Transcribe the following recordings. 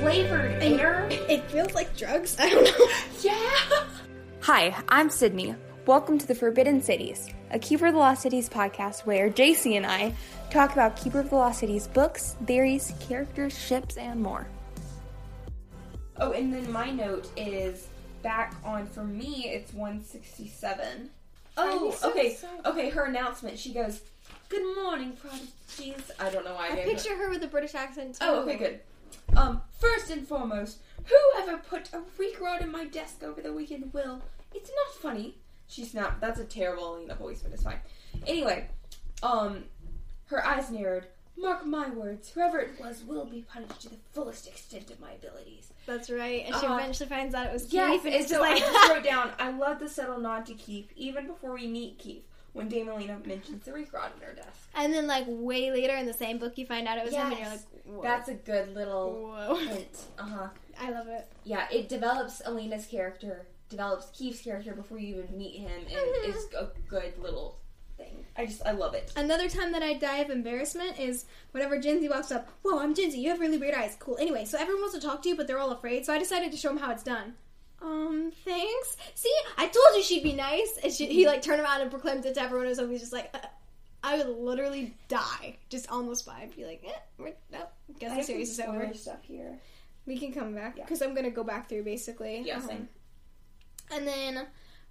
flavored air. It feels like drugs. I don't know. Yeah. Hi, I'm Sydney. Welcome to the Forbidden Cities, a Keeper of the Lost Cities podcast where JC and I talk about Keeper of the Lost Cities books, theories, characters, ships, and more. Oh, and then my note is back on, for me, it's 167. Oh, okay. Okay, her announcement. She goes, "Good morning, prodigies." I don't know why I picture her with a British accent too. Oh, okay, good. First and foremost, whoever put a reek rod in my desk over the weekend will. It's not funny. She snapped. That's a terrible Alina voice, but it's fine. Anyway, her eyes narrowed. Mark my words, whoever it was will be punished to the fullest extent of my abilities. That's right, and she eventually finds out it was Keith. Yes, and so like... I just wrote down, I love the subtle nod to Keith, even before we meet Keith, when Dame Alina mentions the reek rod in her desk. And then, like, way later in the same book, you find out it was him, and you're like, whoa. That's a good little hint. I love it. Yeah, it develops Alina's character, develops Keith's character before you even meet him, and is a good little thing. I love it. Another time that I die of embarrassment is whenever Jinsey walks up. Whoa, I'm Jinsey. You have really weird eyes. Cool. Anyway, so everyone wants to talk to you, but they're all afraid. So I decided to show them how it's done. Thanks. See, I told you she'd be nice. And he like turned around and proclaimed it to everyone. And so he's just like, I would literally die just on the spot. I'd be like, nope. Guess the series is over. Stuff here. We can come back because I'm gonna go back through basically. Yeah, same. And then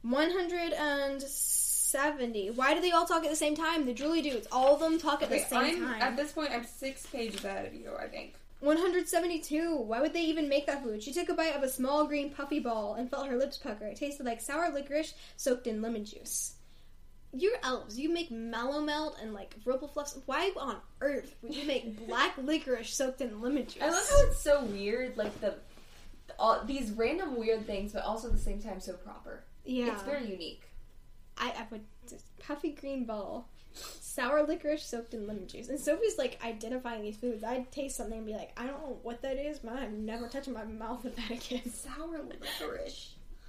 170. Why do they all talk at the same time? The Drooly dudes. All of them talk at the same time. At this point, I'm 6 pages ahead of you, I think. 172. Why would they even make that food? She took a bite of a small green puffy ball and felt her lips pucker. It tasted like sour licorice soaked in lemon juice. You're elves. You make mallow melt and like Ripple Fluffs. Why on earth would you make black licorice soaked in lemon juice? I love how it's so weird, like these random weird things, but also at the same time so proper. Yeah. It's very unique. I would just puffy green ball, sour licorice soaked in lemon juice. And Sophie's like identifying these foods. I'd taste something and be like, I don't know what that is, but I'm never touching my mouth with that again. Sour licorice.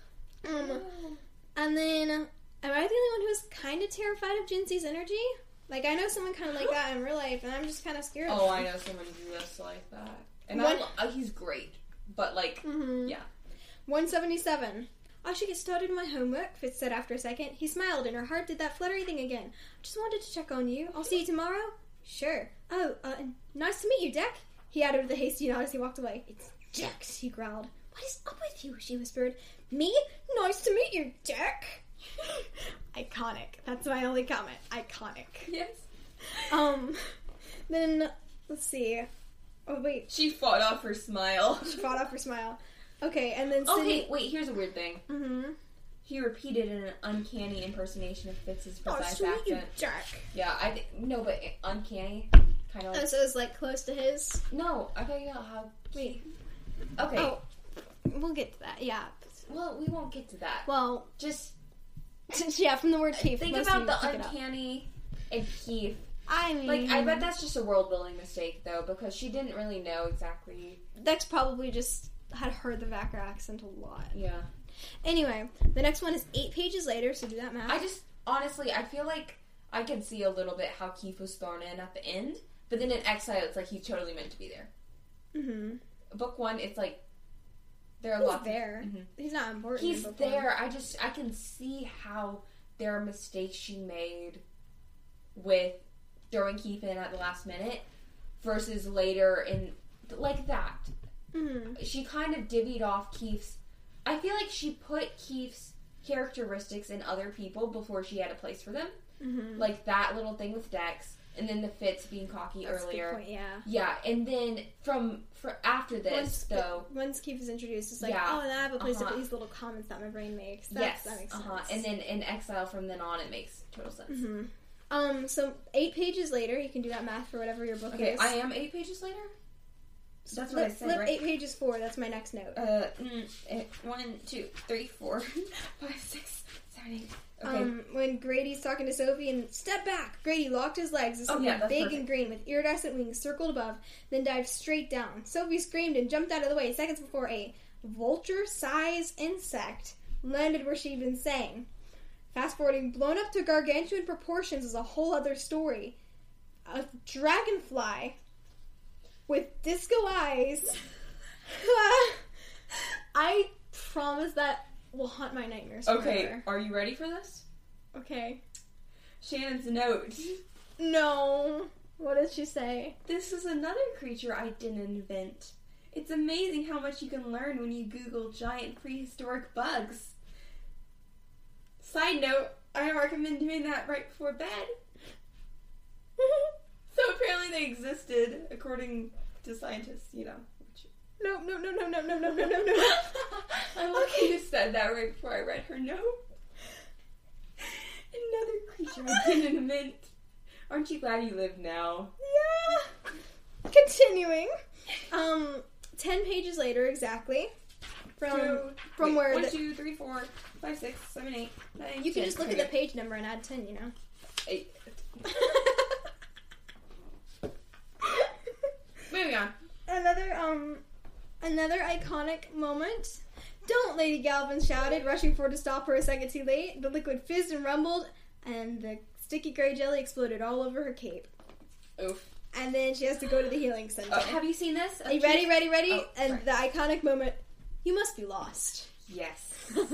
And then, am I the only one who's kind of terrified of Jinsey's energy? Like, I know someone kind of like that in real life, and I'm just kind of scared of him. I know someone just like that. And he's great. But, like, yeah. 177. I should get started on my homework, Fitz said after a second. He smiled, and her heart did that fluttery thing again. Just wanted to check on you. I'll see you tomorrow? Sure. Oh, nice to meet you, Deck. He added with a hasty nod as he walked away. It's Dex, he growled. What is up with you? She whispered. Me? Nice to meet you, Deck. Iconic. That's my only comment. Iconic. Yes. Then, let's see. Oh, wait. She fought off her smile. Okay, and then Sydney... Okay, wait, here's a weird thing. Mm-hmm. He repeated in an uncanny impersonation of Fitz's precise accent. You jerk. Yeah, no, but uncanny, kind of like... Oh, so it's like close to his? No, I thought you know how... Wait. Okay. Oh, we'll get to that, yeah. Well, we won't get to that. Well... Just... yeah, from the word Keith. Think about the uncanny and Keith. I mean... Like, I bet that's just a world-building mistake, though, because she didn't really know exactly... Dex probably just had heard the Vacker accent a lot. Yeah. Anyway, the next one is 8 pages later, so do that math. Honestly, I feel like I can see a little bit how Keith was thrown in at the end, but then in Exile, it's like he's totally meant to be there. Mm-hmm. Book 1, it's like, there are he's lots there. Mm-hmm. He's not important. He's there. I can see how there are mistakes she made with throwing Keith in at the last minute versus later in, like that. Mm-hmm. She kind of divvied off Keith's... I feel like she put Keith's characteristics in other people before she had a place for them. Mm-hmm. Like that little thing with Dex, and then the Fitz being cocky earlier. A good point, yeah. Yeah, and then from after this, once Keith is introduced, it's like, oh, and I have a place to put these little comments that my brain makes. That makes sense. And then in Exile, from then on, it makes total sense. Mm-hmm. So 8 pages later, you can do that math for whatever your book is. Okay, I am 8 pages later? That's what I said, flip right? 8 pages forward. That's my next note. 1, 2, 3, 4, 5, 6, 7, 8. Okay. When Grady's talking to Sophie and step back, Grady locked his legs as something big perfect. and green with iridescent wings circled above, then dived straight down. Sophie screamed and jumped out of the way seconds before a vulture-sized insect landed where she'd been saying. Fast forwarding, blown up to gargantuan proportions is a whole other story. A dragonfly with disco eyes I promise that will haunt my nightmares Okay, forever. are you ready for this? Okay. Shannon's note. No. What did she say? This is another creature I didn't invent. It's amazing how much you can learn when you Google giant prehistoric bugs. Side note, I recommend doing that right before bed. So apparently they existed, according to scientists, you know. No. I love how you said that right before I read her note. Another creature I didn't invent. Aren't you glad you live now? Yeah. Continuing. 10 pages later, exactly. From where 1, 2, 3, 4, 5, 6, 7, 8, 9, you 10. can just look at the page number and add 10, you know. 8. Moving on. Another iconic moment. Don't, Lady Galvin shouted, rushing forward to stop her a second too late. The liquid fizzed and rumbled, and the sticky gray jelly exploded all over her cape. Oof. And then she has to go to the healing center. Oh, have you seen this? Are you ready? Oh, and right. the iconic moment, you must be lost. Yes.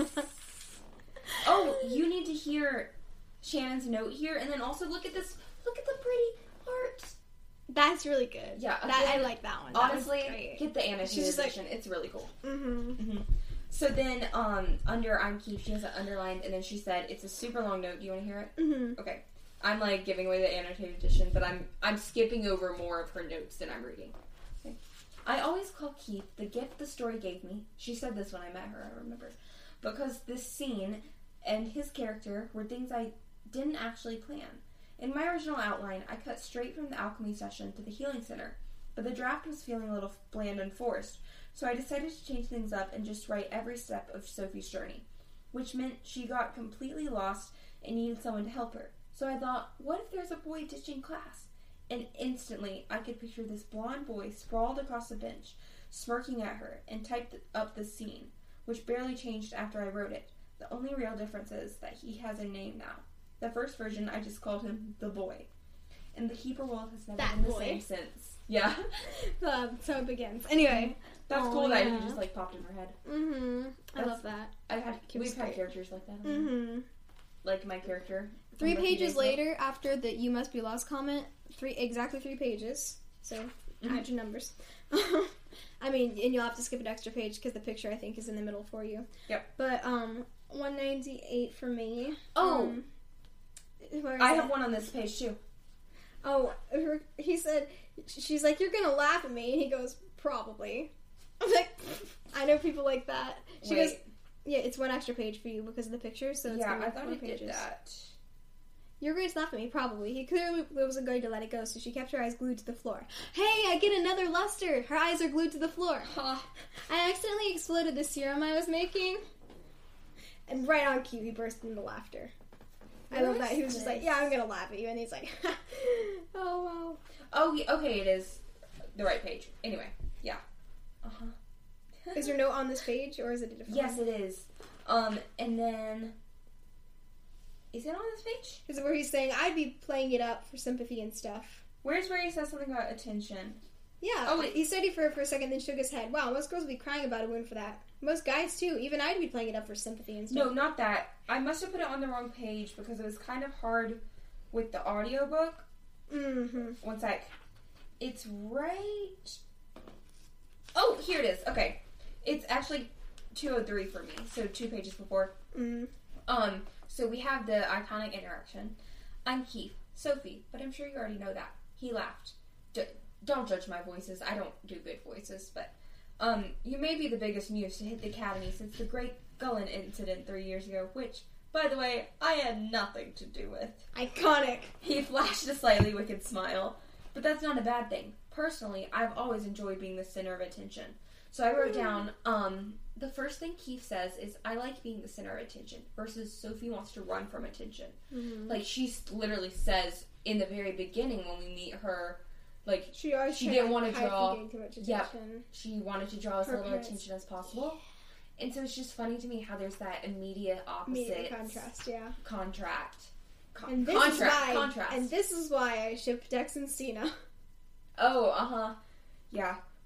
Oh, you need to hear Shannon's note here, and then also look at this. Look at the pretty art. That's really good. Yeah, I like that one. That Honestly, was great. get the annotated She's just like- edition. It's really cool. Mm-hmm. So then, under I'm Keith, she has it underlined, and then she said, it's a super long note. Do you want to hear it? Mm-hmm. Okay. I'm, like, giving away the annotated edition, but I'm skipping over more of her notes than I'm reading. Okay. I always call Keith the gift the story gave me. She said this when I met her, I remember. Because this scene and his character were things I didn't actually plan. In my original outline, I cut straight from the alchemy session to the healing center, but the draft was feeling a little bland and forced, so I decided to change things up and just write every step of Sophie's journey, which meant she got completely lost and needed someone to help her. So I thought, what if there's a boy ditching class? And instantly, I could picture this blonde boy sprawled across the bench, smirking at her, and typed up the scene, which barely changed after I wrote it. The only real difference is that he has a name now. The first version, I just called him the boy. And the Keeper world has never That been the boy. same since. Yeah. So it begins. Anyway. That's Oh, cool that yeah. he just, like, popped in her head. Mm-hmm. I That's- love that. We've was had great. characters like that. Mm-hmm. Like my character. 3 from Lucky pages Days. later, after the "you must be lost" comment, exactly 3 pages. So add your numbers. I mean, and you'll have to skip an extra page because the picture I think is in the middle for you. Yep. But 198 for me. Oh, Where is I it? have one on this page too. Oh, he said, she's like, "You're gonna laugh at me," and he goes, "Probably." I'm like, I know people like that. She Wait. goes, "Yeah, it's 1 extra page for you because of the picture, so it's Yeah, gonna I be thought 4 it pages." did that. You're going to laugh at me, probably. He clearly wasn't going to let it go, so she kept her eyes glued to the floor. Hey, I get another luster! Her eyes are glued to the floor. I accidentally exploded the serum I was making. And right on cue, he burst into laughter. I love that. He was just like, "Yeah, I'm going to laugh at you." And he's like, "Oh, wow." Oh, okay, it is the right page. Anyway, yeah. Is your note on this page, or is it a different Yes, one? it is. And then... Is it on this page? Is it where he's saying, "I'd be playing it up for sympathy and stuff"? Where's where he says something about attention? Yeah. Oh, wait. He studied for it for a second, then shook his head. Wow, most girls would be crying about a win for that. Most guys, too. Even I'd be playing it up for sympathy and stuff. No, not that. I must have put it on the wrong page because it was kind of hard with the audiobook. Mm-hmm. One sec. It's right... Oh, here it is. Okay. It's actually 203 for me, so 2 pages before. Mm. So we have the iconic interaction. I'm Keith, Sophie, but I'm sure you already know that. He laughed. Don't judge my voices. I don't do good voices, but you may be the biggest news to hit the academy since the Great Gullen incident 3 years ago, which, by the way, I had nothing to do with. Iconic. He flashed a slightly wicked smile, but that's not a bad thing. Personally, I've always enjoyed being the center of attention. So I wrote down, the first thing Keith says is, "I like being the center of attention," versus Sophie wants to run from attention. Mm-hmm. Like, she literally says in the very beginning when we meet her, like, She didn't want to draw. Too much attention. Yep. She wanted to draw as Her little parents. attention as possible. And so it's just funny to me how there's that immediate opposite Immediate contrast, yeah. contract. And this contrast. is why. Contrast. And this is why I ship Dex and Cena. Oh, uh-huh. Yeah.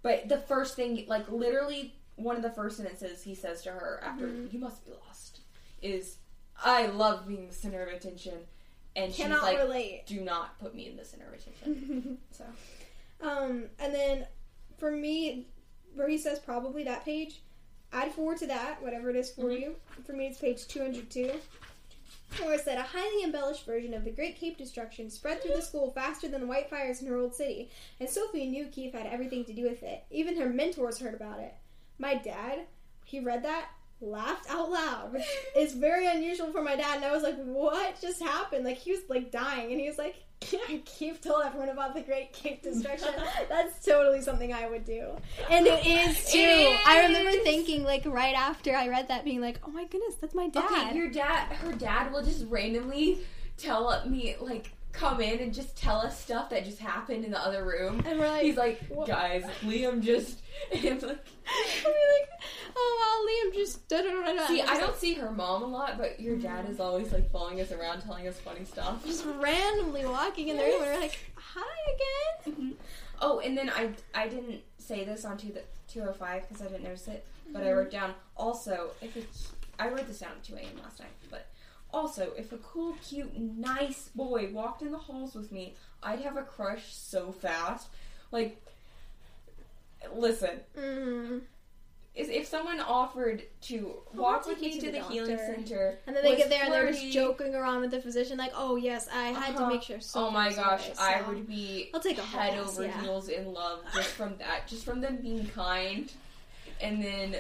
But the first thing, like, literally, one of the first sentences he says to her after, you must be lost, is, I love being the center of attention. And she's like, relate. Do not put me in the center of attention. So. And then, for me, where he says probably that page, add 4 to that, whatever it is for you. For me, it's page 202. Where it said, a highly embellished version of the Great Cape Destruction spread through the school faster than the white fires in her old city, and Sophie knew Keith had everything to do with it. Even her mentors heard about it. My dad, he read that, laughed out loud, which is very unusual for my dad, and I was like, what just happened? Like, he was, like, dying, and he was like, Keith told everyone about the Great Cape Destruction. That's totally something I would do. And it is, too. I remember thinking, like, right after I read that, being like, oh my goodness, that's my dad. Okay, her dad will just randomly tell me, like, come in and just tell us stuff that just happened in the other room. And we're like, he's like, what? Guys, Liam just, and like, I'll be like, oh wow, Liam just da-da-da-da. See, I don't see her mom a lot, but your dad is always, like, following us around, telling us funny stuff. Just randomly walking in the room, and we're like, hi again. Oh, and then I didn't say this on 205 because I didn't notice it, but I wrote down, also, I wrote this down at 2 a.m. last night, but also, if a cool, cute, nice boy walked in the halls with me, I'd have a crush so fast. Like, listen, if someone offered to walk with me to the healing center, and then they get there and they're just joking around with the physician, like, oh yes, I had to make sure. Oh my gosh, I would be I'll take a head over heels in love just from that, just from them being kind, and then.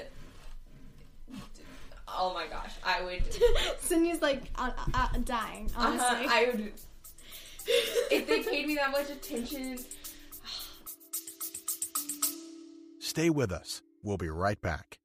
Oh my gosh, I would. Sydney's like dying, honestly. I would. If they paid me that much attention. Stay with us. We'll be right back.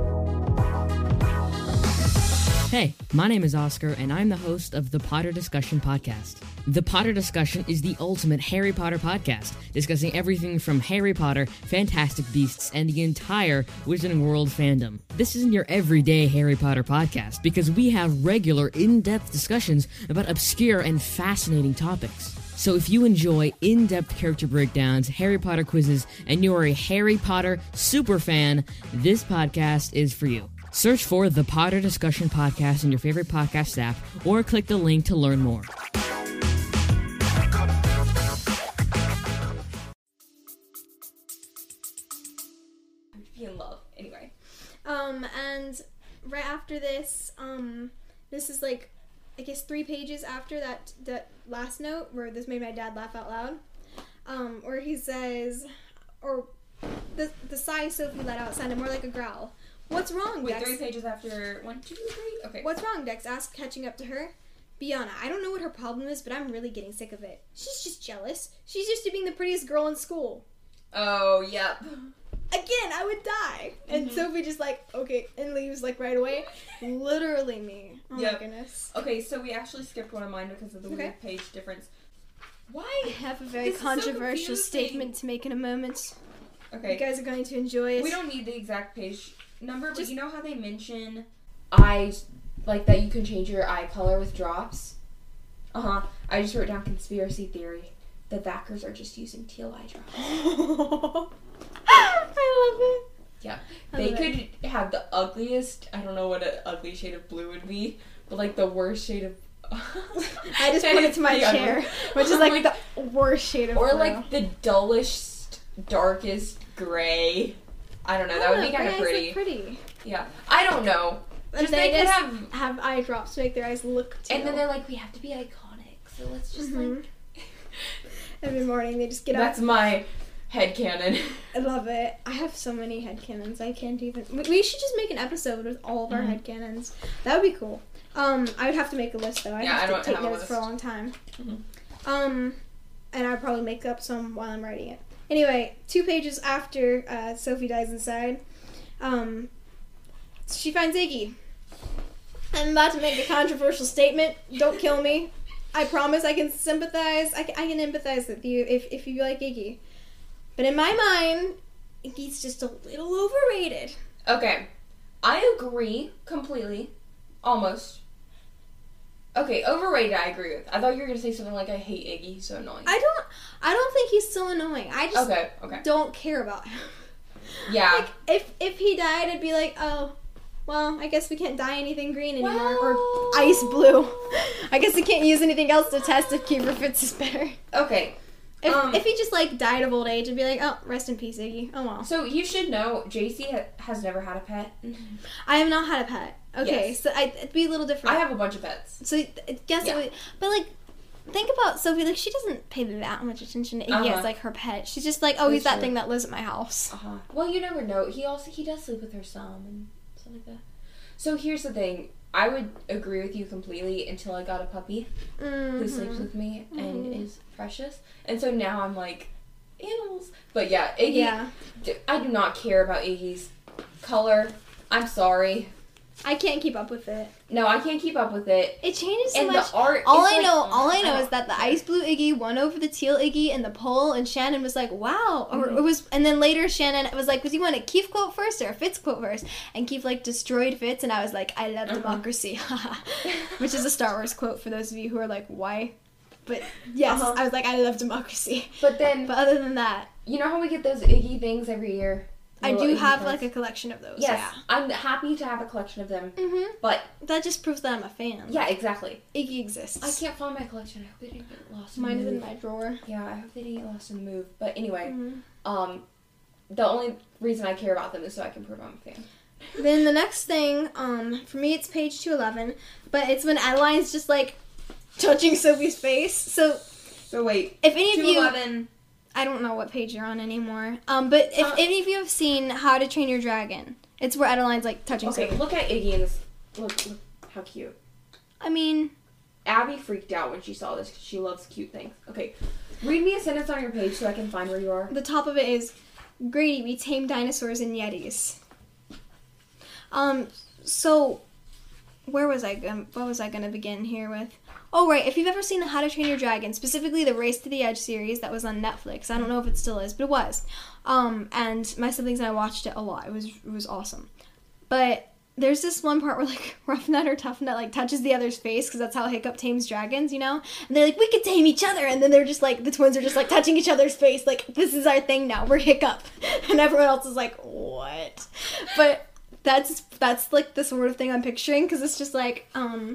Hey, my name is Oscar, and I'm the host of the Potter Discussion Podcast. The Potter Discussion is the ultimate Harry Potter podcast, discussing everything from Harry Potter, Fantastic Beasts, and the entire Wizarding World fandom. This isn't your everyday Harry Potter podcast, because we have regular, in-depth discussions about obscure and fascinating topics. So if you enjoy in-depth character breakdowns, Harry Potter quizzes, and you are a Harry Potter super fan, this podcast is for you. Search for the Potter Discussion Podcast in your favorite podcast app, or click the link to learn more. Be in love. Anyway. And right after this, this is like, I guess 3 pages after that last note where this made my dad laugh out loud. Where he says, or the sigh Sophie let out sounded more like a growl. What's wrong, Wait, Dex? 3 pages after 1, 2, 3? Okay. What's wrong, Dex asked, catching up to her. Bianna, I don't know what her problem is, but I'm really getting sick of it. She's just jealous. She's used to being the prettiest girl in school. Oh, yep. Again, I would die. And Sophie just like, okay, and leaves like right away. Literally me. Oh my goodness. Okay, so we actually skipped one of mine because of the weird page difference. Why? I have a very controversial statement to make in a moment. Okay. You guys are going to enjoy it. We don't need the exact page number, but you know how they mention eyes, like that you can change your eye color with drops? I just wrote down conspiracy theory. The backers are just using teal eye drops. I love it. Yeah. They could have the ugliest, I don't know what an ugly shade of blue would be, but like the worst shade of... I just put it to my chair, which is like the worst shade of blue. Or like the dullest, darkest gray. I don't know. That would be kind of pretty. Yeah. I don't know. Just they could have eye drops to make their eyes look teal. And then they're like, we have to be iconic, so let's just like... Every morning they just get up. That's my headcanon. I love it. I have so many headcanons. I can't even... We should just make an episode with all of our headcanons. That would be cool. I would have to make a list though. I have to take notes for a long time. And I'd probably make up some while I'm writing it. Anyway, 2 pages after Sophie dies inside, she finds Iggy. I'm about to make a controversial statement. Don't kill me. I promise I can sympathize. I can empathize with you if you like Iggy. But in my mind, Iggy's just a little overrated. Okay. I agree completely. Almost. Okay, overrated I agree with. I thought you were going to say something like, I hate Iggy, he's so annoying. I don't think he's so annoying. I just okay. don't care about him. Yeah. Like, if he died, I'd be like, oh, well, I guess we can't dye anything green anymore. Well. Or ice blue. I guess we can't use anything else to test if Keeper Fitz is better. Okay. If he just, like, died of old age, I'd be like, oh, rest in peace, Iggy. Oh, well. So you should know, JC has never had a pet. I have not had a pet. Okay, Yes. so it'd be a little different. I have a bunch of pets. So guess Yeah. it would, but like, think about Sophie. Like, she doesn't pay that much attention to Iggy as like her pet. She's just like, oh, he's That's that true. thing that lives at my house. Well, you never know. He does sleep with her some and stuff like that. So here's the thing. I would agree with you completely until I got a puppy who sleeps with me and is precious. And so now I'm like, animals. But yeah, Iggy. Yeah. I do not care about Iggy's color. I'm sorry. I can't keep up with it. No, I can't keep up with it. It changes so And much. the art. All is I like, know is that the ice blue Iggy won over the teal Iggy in the poll, and Shannon was like, "Wow!" Or it was, and then later Shannon was like, "Was you want a Keith quote first or a Fitz quote first?" And Keith like destroyed Fitz, and I was like, "I love democracy," which is a Star Wars quote for those of you who are like, "Why?" But yes, I was like, "I love democracy." But then, But other than that, you know how we get those Iggy things every year? I Little do Iggy have cards? like a collection of those. Yes, Yeah. I'm happy to have a collection of them. But That just proves that I'm a fan. yeah, exactly. Iggy exists. I can't find my collection. I hope they didn't get lost. Mine in is the in move. my drawer. Yeah, I hope they didn't get lost in the move. But anyway, the only reason I care about them is so I can prove I'm a fan. Then the next thing, for me it's page 211, but it's when Adeline's just like touching Sophie's face. So wait, if any of you, 211. I don't know what page you're on anymore. But if any of you have seen How to Train Your Dragon, it's where Adeline's like touching Okay, Sophie. look at Iggy in this. Look how cute. I mean, Abby freaked out when she saw this because she loves cute things. Okay, read me a sentence on your page so I can find where you are. the top of it is Grady, we tame dinosaurs and yetis. So what was I gonna begin here with? Oh, right. If you've ever seen the How to Train Your Dragon, specifically the Race to the Edge series that was on Netflix, I don't know if it still is, but it was. And my siblings and I watched it a lot. It was awesome. But there's this one part where, like, Rough Nut or Tough Nut, like, touches the other's face, because that's how Hiccup tames dragons, you know? And they're like, we could tame each other! And then they're just, like, the twins are just, like, touching each other's face, like, this is our thing now, we're Hiccup. And everyone else is like, what? But that's like, the sort of thing I'm picturing, because it's just, like,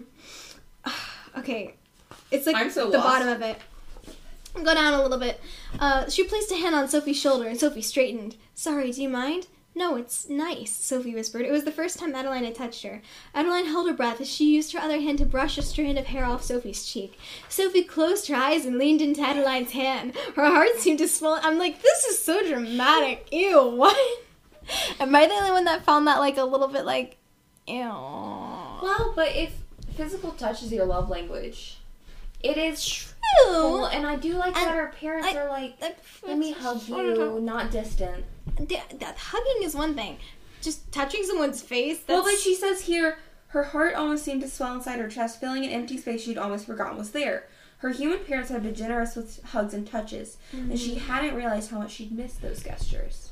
okay, it's like I'm so the lost. bottom of it. Go down a little bit. She placed a hand on Sophie's shoulder, and Sophie straightened. Sorry, do you mind? No, it's nice, Sophie whispered. It was the first time Adeline had touched her. Adeline held her breath as she used her other hand to brush a strand of hair off Sophie's cheek. Sophie closed her eyes and leaned into Adeline's hand. Her heart seemed to swell. I'm like, this is so dramatic. Ew, what? Am I the only one that found that, like, a little bit, like, ew? Well, but if physical touch is your love language, it is True. Well, and I do like that And our parents are like, let me hug you, Well, not distant. that hugging is one thing. Just touching someone's face, that's... Well, but she says here, her heart almost seemed to swell inside her chest, filling an empty space she'd almost forgotten was there. Her human parents had been generous with hugs and touches, and she hadn't realized how much she'd missed those gestures.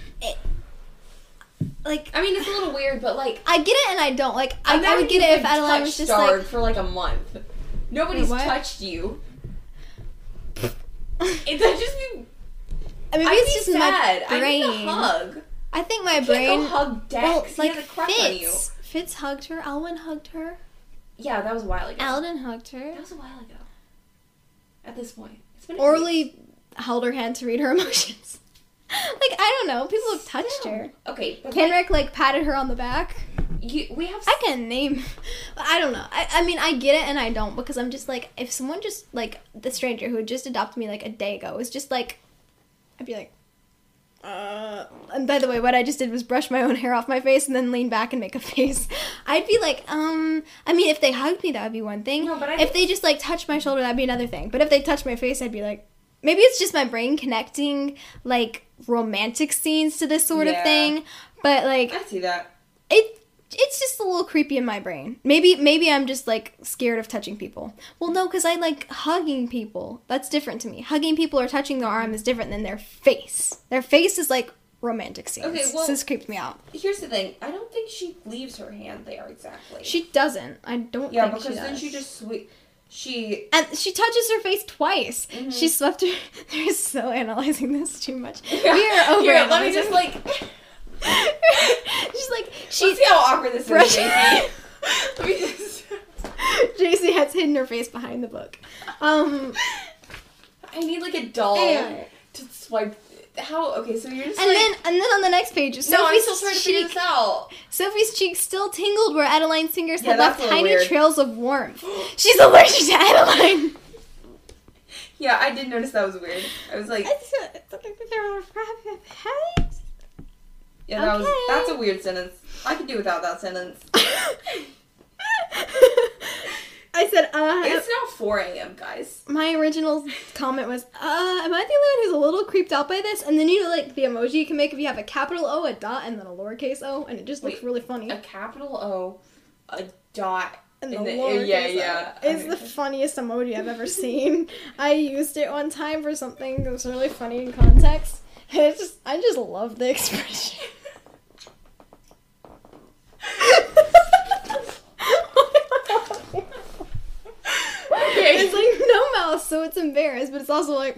like, I mean, it's a little weird, but like, I get it and I don't. Like, I would get it if Adeline was just like... for like a month. Nobody's Wait, what? touched you. It does just be. Maybe I'd it's be just sad. my brain. I need a hug. I think my You can't brain... go hug Dex. Well, He like, has a crush on you. Fitz hugged her. Alwyn hugged her. Yeah, that was a while ago. Alden hugged her. That was a while ago. At this point, it's been. Orly held her hand to read her emotions. Like, I don't know. People have touched Still. her. Okay, but Kenrick, like, patted her on the back. we have. I can name... I don't know. I mean, I get it and I don't, because I'm just like, if someone just, like, the stranger who had just adopted me, like, a day ago was just like... I'd be like... And by the way, what I just did was brush my own hair off my face and then lean back and make a face. I'd be like, I mean, if they hugged me, that would be one thing. No, but I if they just, like, touched my shoulder, that'd be another thing. But if they touched my face, I'd be like... Maybe it's just my brain connecting, like, romantic scenes to this sort of Yeah. thing. But, like... I see that. It's just a little creepy in my brain. Maybe I'm just, like, scared of touching people. Well, no, because I like hugging people. That's different to me. Hugging people or touching their arm is different than their face. Their face is, like, romantic scenes. Okay, well- So this creeps me out. Here's the thing. I don't think she leaves her hand there exactly. She doesn't. I don't Yeah, think she because does. then she just She. And she touches her face twice. Mm-hmm. She swept her... They're so analyzing this too much. Yeah. We are over Here, let me just like. She's like, Let's see how awkward this is, Brush- JC. Let me just... JC has hidden her face behind the book. I need like a doll Anyway. to swipe. How? Okay, so you're just And like... then on the next page, no, I'm still trying to figure this out. Sophie's cheeks still tingled where Adeline's fingers Yeah, had that's left a little tiny weird. trails of warmth. She's allergic to Adeline. Yeah, I did notice that was weird. I was like, yeah, that's a weird sentence. I could do without that sentence. I said, It's now 4 a.m., guys. my original comment was, am I the only one who's a little creeped out by this? And then you know, like, the emoji you can make if you have a capital O, a dot, and then a lowercase o, and it just looks Wait, really funny. A capital O, a dot, And the in the lowercase yeah. o. It's the funniest emoji I've ever seen. I used it one time for something that was really funny in context. And I just love the expression. Okay. It's like no mouth, so it's embarrassed, but it's also like.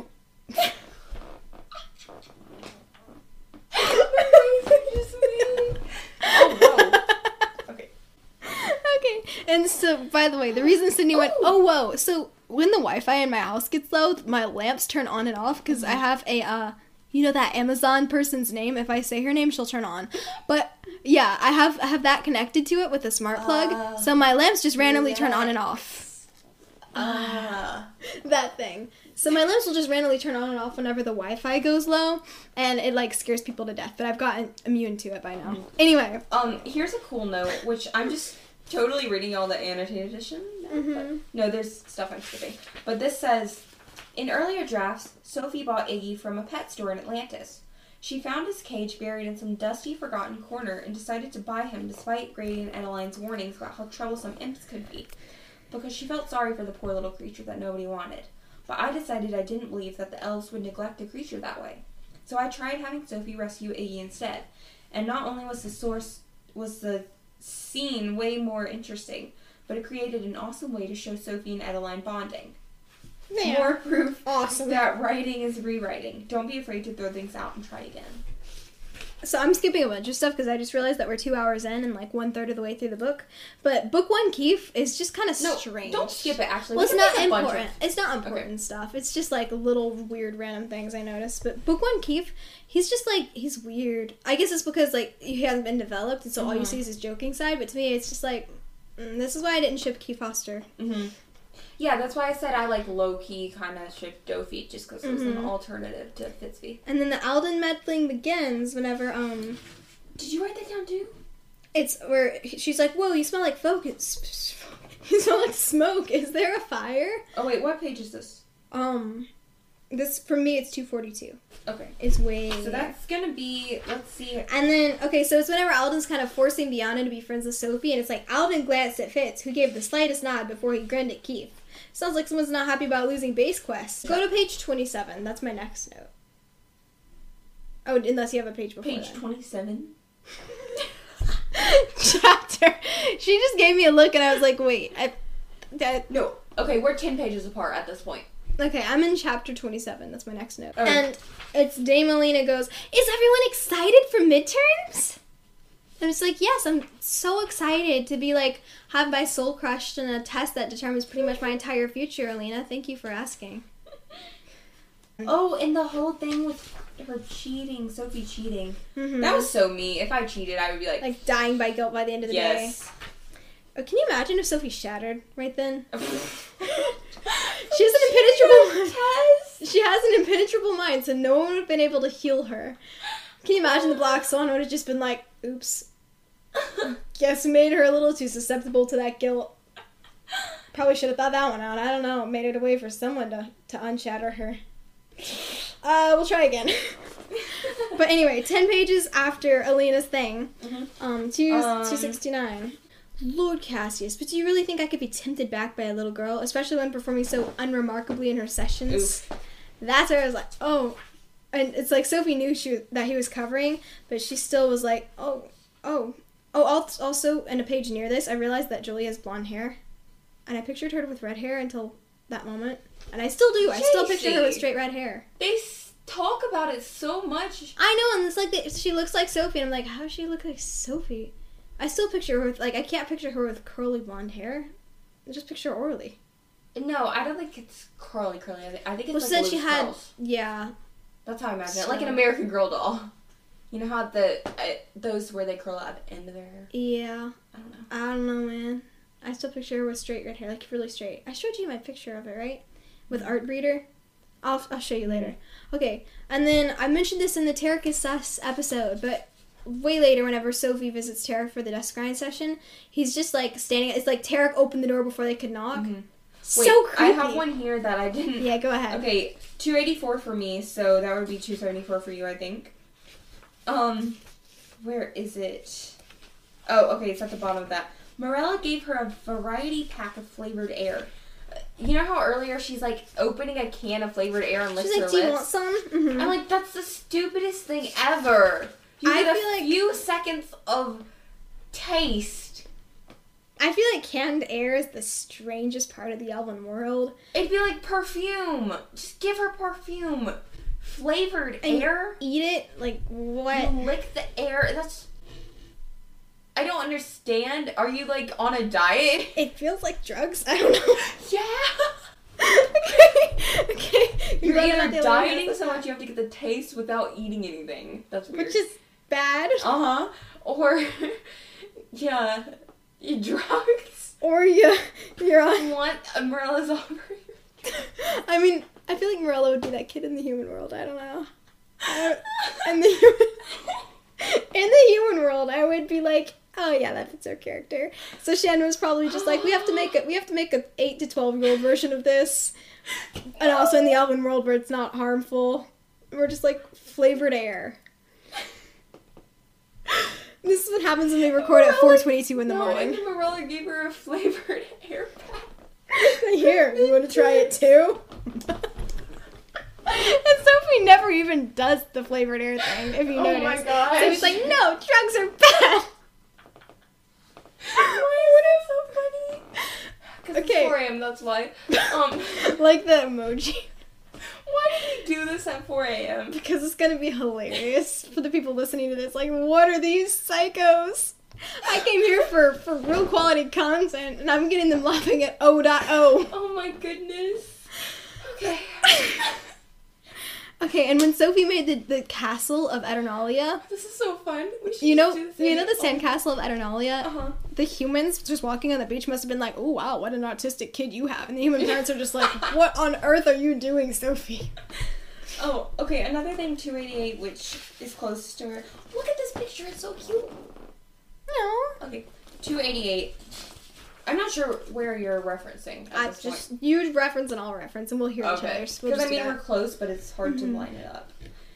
Oh, whoa. Okay. Okay, and so by the way, the reason Sydney went, oh whoa, so when the Wi-Fi in my house gets low, my lamps turn on and off because I have a you know that Amazon person's name. If I say her name, she'll turn on. But yeah, I have that connected to it with a smart plug, so my lamps just randomly turn on and off. That thing. So my lamps will just randomly turn on and off whenever the Wi-Fi goes low, and it like scares people to death. But I've gotten immune to it by now. Anyway. Here's a cool note, which I'm just totally reading all the annotated edition. But, no, there's stuff I'm skipping. But this says, in earlier drafts, Sophie bought Iggy from a pet store in Atlantis. She found his cage buried in some dusty, forgotten corner and decided to buy him despite Grady and Adeline's warnings about how troublesome imps could be, because she felt sorry for the poor little creature that nobody wanted. But I decided I didn't believe that the elves would neglect a creature that way. So I tried having Sophie rescue Iggy instead. And not only was the scene way more interesting, but it created an awesome way to show Sophie and Adeline bonding. Man. More proof Awesome. that writing is rewriting. Don't be afraid to throw things out and try again. So I'm skipping a bunch of stuff because I just realized that we're 2 hours in and like 1/3 of the way through the book. But book one, Keef, is just kind of strange. Don't skip it, actually. Well, We it's can not make a bunch important. It's not important stuff. It's just like little weird random things I noticed. But book one, Keef, he's just like, he's weird. I guess it's because like he hasn't been developed and so all you see is his joking side. But to me, it's just like, this is why I didn't ship Keef Foster. Mm-hmm. Yeah, that's why I said I like low-key kind of ship Dofi, just because it was an alternative to Fitzby. And then the Alden meddling begins whenever, Did you write that down too? it's where she's like, whoa, you smell like focus. You smell like smoke. Is there a fire? Oh wait, what page is this? This, for me, it's 242. Okay. It's way So that's gonna be, let's see. And then, okay, so it's whenever Alden's kind of forcing Biana to be friends with Sophie, and it's like, Alden glanced at Fitz, who gave the slightest nod before he grinned at Keith. Sounds like someone's not happy about losing base quests. Go to page 27. That's my next note. Oh, unless you have a page before Page 27? Chapter. She just gave me a look, and I was like, wait. No. Okay, we're 10 pages apart at this point. Okay, I'm in chapter 27. That's my next note. Okay. And it's Dame Alina goes, is everyone excited for midterms? And it's like, yes, I'm so excited to be like, have my soul crushed in a test that determines pretty much my entire future, Alina. Thank you for asking. Oh, and the whole thing with her cheating, Sophie cheating. Mm-hmm. That was so me. If I cheated, I would be like dying by guilt by the end of the day. yes. Oh, can you imagine if Sophie shattered right then? She has an impenetrable mind. She has an impenetrable mind, so no one would have been able to heal her. Can you imagine the Black Swan would have just been like, oops. Guess we made her a little too susceptible to that guilt. Probably should have thought that one out. I don't know. Made it a way for someone to unshatter her. We'll try again. But anyway, 10 pages after Alina's thing. 269. Lord Cassius, but do you really think I could be tempted back by a little girl, especially when performing so unremarkably in her sessions? Oof. That's where I was like, oh. And it's like Sophie knew that he was covering, but she still was like, oh. Also, in a page near this, I realized that Julie has blonde hair. And I pictured her with red hair until that moment. And I still do. I still picture her with straight red hair. talk about it so much. I know, and it's like she looks like Sophie, and I'm like, how does she look like Sophie? I still picture her with, like, I can't picture her with curly blonde hair. I just picture Orly. No, I don't think it's curly. I think it's like since loose she had, curls. yeah. That's how I imagine it. Like an American Girl doll. You know how those where they curl out the end of their hair? Yeah. I don't know, man. I still picture her with straight red hair, like really straight. I showed you my picture of it, right? With Art Breeder. I'll show you later. Okay, and then I mentioned this in the Tarek is Sus episode, but way later, whenever Sophie visits Tarek for the desk grind session, he's just like standing. It's like Tarek opened the door before they could knock. Mm-hmm. So Wait, creepy. I have one here that I didn't. Yeah, go ahead. Okay, 284 for me, so that would be 274 for you, I think. Where is it? Oh, okay, it's at the bottom of that. Morella gave her a variety pack of flavored air. You know how earlier she's like opening a can of flavored air and licks She's her like, do you lips? want some? Mm-hmm. I'm like, that's the stupidest thing ever. You I get feel a like- few seconds of taste. I feel like canned air is the strangest part of the Elven world. It'd be like perfume. Just give her perfume. Flavored And air? Eat it? Like, what? You lick the air. That's... I don't understand. Are you like on a diet? It feels like drugs. I don't know. Yeah. okay. You're running out either the dieting other so house. much you have to get the taste without eating anything. That's weird. Which is bad. Uh-huh. Or, yeah, you drugs. Or you're on. Want Morella's offering. I mean, I feel like Morella would be that kid in the human world. I don't know. In the human world, I would be like, oh yeah, that fits our character. So Shen was probably just like, we have to make a 8 to 12-year-old version of this, and also in the Elven world where it's not harmful. We're just like flavored air. This is what happens when we record at 4:22 in the morning. And Morella gave her a flavored air pack. Here, you want to try it too? And Sophie never even does the flavored air thing, if you notice. Oh my gosh. So he's like, no, drugs are bad. Why is it so funny? Because Okay. it's 4 a.m., that's why. Like the emoji. Why did we do this at 4 a.m.? Because it's going to be hilarious for the people listening to this. Like, what are these psychos? I came here for real quality content, and I'm getting them laughing at O.O. Oh my goodness. Okay. Okay, and when Sophie made the castle of Eternalia, This is so fun. We should you know just do the sandcastle of Eternalia? Uh-huh. The humans just walking on the beach must have been like, oh wow, what an autistic kid you have. And the human parents are just like, what on earth are you doing, Sophie? Oh, okay, another thing, 288, which is close to her. Look at this picture, it's so cute. No. Okay, 288. I'm not sure where you're referencing at this Just point. you reference and I'll reference, and we'll hear each Okay, other's. We'll because just do we're that. close, but it's hard to line it up.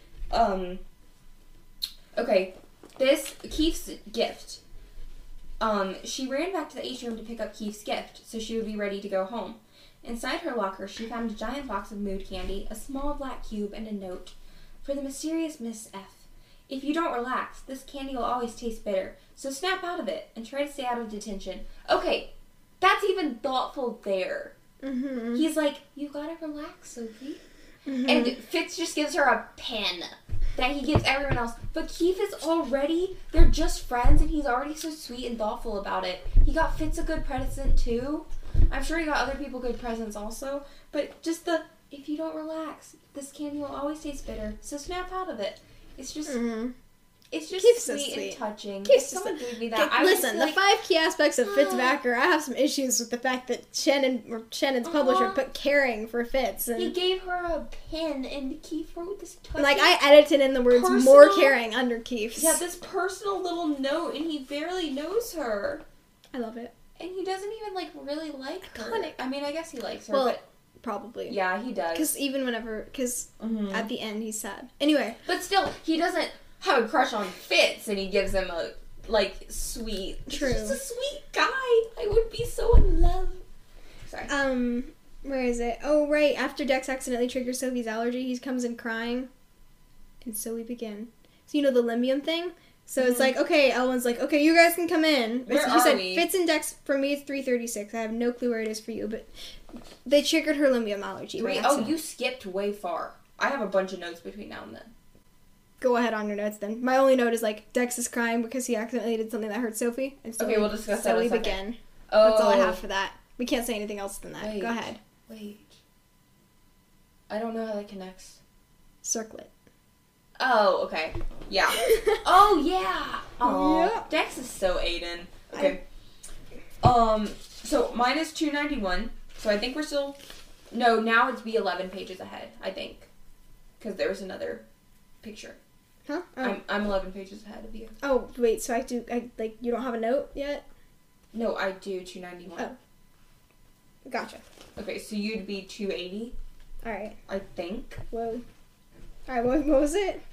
Okay, this, Keith's gift. She ran back to the atrium to pick up Keith's gift, so she would be ready to go home. Inside her locker, she found a giant box of mood candy, a small black cube, and a note. For the mysterious Miss F. If you don't relax, this candy will always taste bitter, so snap out of it and try to stay out of detention. Okay, that's even thoughtful there. Mm-hmm. He's like, you gotta relax, Sophie. And Fitz just gives her a pen that he gives everyone else. But Keith is already, they're just friends, and he's already so sweet and thoughtful about it. He got Fitz a good present, too. I'm sure he got other people good presents also. But just if you don't relax, this candy will always taste bitter, so snap out of it. It's just... It's just Keith's so sweet sweet. and touching. Keith's If so someone sweet. gave me that, I would Listen, just the be like, 5 key aspects of Fitz Backer, I have some issues with the fact that Shannon's publisher put caring for Fitz. And, he gave her a pen, and Keith wrote this touching... like, I edited in the words Personal- more caring under Keith's. Yeah, this personal little note, and he barely knows her. I love it. And he doesn't even, like, really like her. Iconic. I mean, I guess he likes her, Well, but... probably. Yeah, he does. Because even because Mhm. at the end he's sad. Anyway. But still, he doesn't have a crush on Fitz, and he gives him a, like, sweet... True. He's just a sweet guy. I would be so in love. Sorry. Where is it? Oh, right. After Dex accidentally triggers Sophie's allergy, he comes in crying. And so we begin. So you know the Limbium thing? So it's like, okay, Elwyn's like, okay, you guys can come in. Where He are said, we? Fitz and Dex, for me it's 3:36. I have no clue where it is for you, but they triggered her Limbium allergy. by Wait, accident. you skipped way far. I have a bunch of notes between now and then. Go ahead on your notes then. My only note is like Dex is crying because he accidentally did something that hurt Sophie. And so Okay, we'll discuss that in a second. begin. Oh. That's all I have for that. We can't say anything else than that. Wait. Go ahead. Wait. I don't know how that connects. Circlet. Oh, okay. Yeah. Oh, yeah. Oh, Yeah. Dex is so Aiden. Okay. So mine is 291. So I think we're still... No, now it's be 11 pages ahead, I think. Because there was another picture. Huh? Oh. I'm 11 pages ahead of you. Oh, wait, so you don't have a note yet? No, I do 291. Oh. Gotcha. Okay, so you'd be 280, Alright. I think. Whoa. Alright, what was it?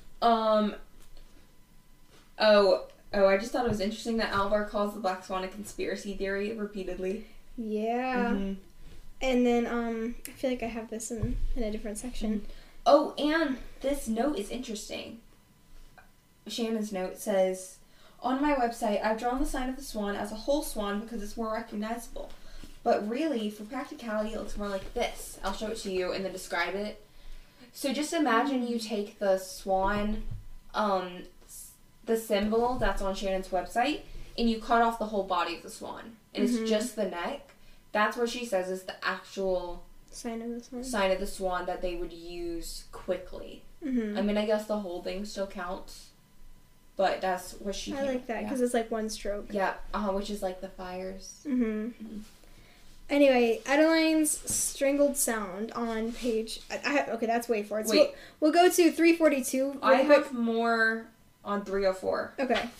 I just thought it was interesting that Alvar calls the Black Swan a conspiracy theory repeatedly. Yeah. Mm-hmm. And then, I feel like I have this in a different section. Oh, and this note is interesting. Shannon's note says, on my website, I've drawn the sign of the swan as a whole swan because it's more recognizable. But really, for practicality, it looks more like this. I'll show it to you and then describe it. So just imagine you take the swan, the symbol that's on Shannon's website, and you cut off the whole body of the swan. And it's just the neck. That's what she says is the actual Sign of the swan. sign of the swan that they would use quickly. Mm-hmm. I mean, I guess the whole thing still counts. But that's what she... I like that because it's like one stroke. Yeah, which is like the fires. Mm-hmm. Anyway, Adeline's strangled sound on page... okay, that's way forward. So Wait. We'll go to 342. I really quick. have more on 304. Okay.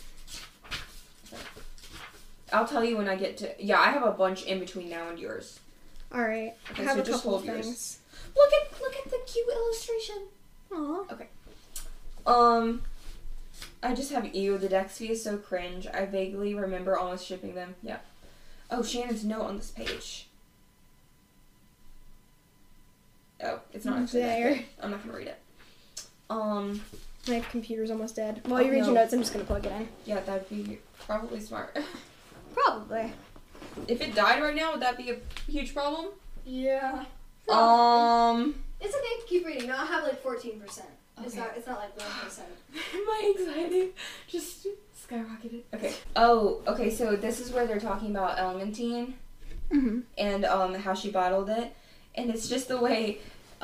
I'll tell you when I get to... Yeah, I have a bunch in between now and yours. Alright. Okay, I have so a just couple of hold yours. things. Look at the cute illustration. Aw. I just have ew. The Dex fee is so cringe. I vaguely remember almost shipping them. Yeah. Oh, Shannon's note on this page. Oh, it's not actually that There. good. I'm not gonna read it. My computer's almost dead. While you read your no. notes, I'm just gonna plug it in. Yeah, that'd be probably smart. Probably. If it died right now, would that be a huge problem? Yeah. It's It's okay. Keep reading. No, I have like 14%. It's Okay. not like 1%. My anxiety just skyrocketed. Okay. Oh, okay, so this is where they're talking about Elementine Mm-hmm. and how she bottled it. And it's just the way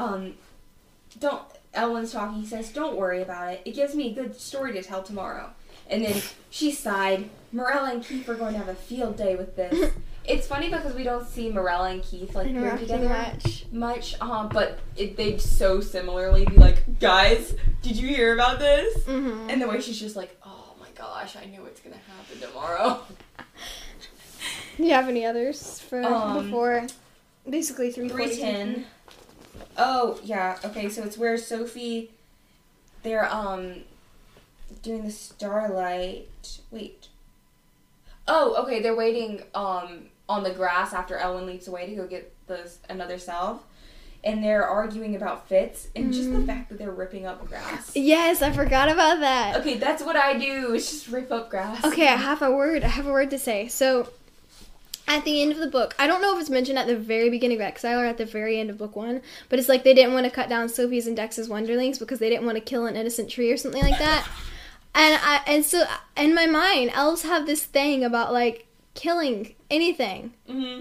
Elwyn's talking, he says, "Don't worry about it. It gives me a good story to tell tomorrow." And then she sighed, "Morella and Keith are going to have a field day with this." It's funny because we don't see Morella and Keith like paired Interacting together much. but they'd so similarly be like, "Guys, did you hear about this?" Mm-hmm. And the way she's just like, "Oh my gosh, I know it's gonna happen tomorrow." Do you have any others for before? Basically 310. Oh, yeah. Okay, so it's where Sophie, they're doing the starlight. Wait. Oh, okay, they're waiting on the grass after Elwyn leaps away to go get another salve. And they're arguing about fits and just the fact that they're ripping up grass. Yes, I forgot about that. Okay, that's what I do. Is just rip up grass. Okay, I have a word to say. So, at the end of the book, I don't know if it's mentioned at the very beginning of Exile or at the very end of book 1, but it's like they didn't want to cut down Sophie's and Dex's Wonderlings because they didn't want to kill an innocent tree or something like that. And so in my mind, elves have this thing about like killing anything. Mm-hmm.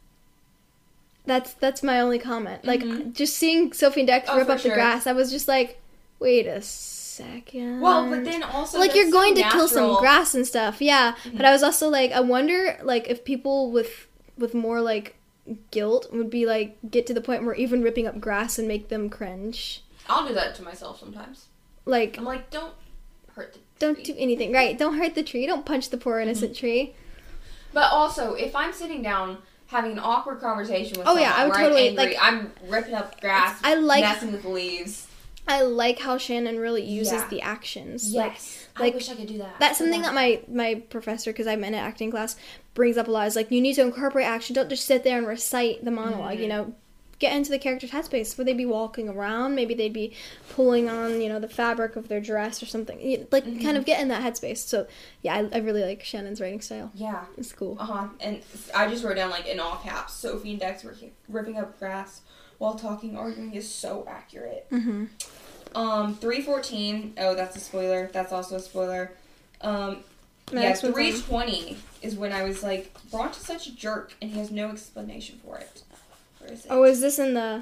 That's my only comment. Like just seeing Sophie and Dex rip for up the sure. grass, I was just like, wait a second. Well, but then also like that's you're going so to kill some natural. grass and stuff, yeah. But I was also like, I wonder like if people with more like guilt would be like get to the point where even ripping up grass and make them cringe. I'll do that to myself sometimes. Like I'm like, don't hurt the don't tree. do anything, right? Don't hurt the tree. Don't punch the poor innocent tree. But also, if I'm sitting down having an awkward conversation with Oh, someone yeah, I would where totally, I'm angry, like- I'm ripping up grass, I like- messing with leaves. I like how Shannon really uses Yeah. the actions. Yes. Like I wish I could do that. That's something that my professor, because I'm in an acting class, brings up a lot. Is like, you need to incorporate action. Don't just sit there and recite the monologue, you know. Get into the character's headspace. Would they be walking around? Maybe they'd be pulling on, the fabric of their dress or something. Like, kind of get in that headspace. So, yeah, I really like Shannon's writing style. Yeah. It's cool. And I just wrote down, like, in all caps, Sophie and Dex were ripping up grass while talking, arguing is so accurate. Mm-hmm. 3:14. Oh, that's a spoiler. That's also a spoiler. Yeah, Next one's 3:20 is when I was like, Bront is such a jerk, and he has no explanation for it. Where is it? Oh, is this in the...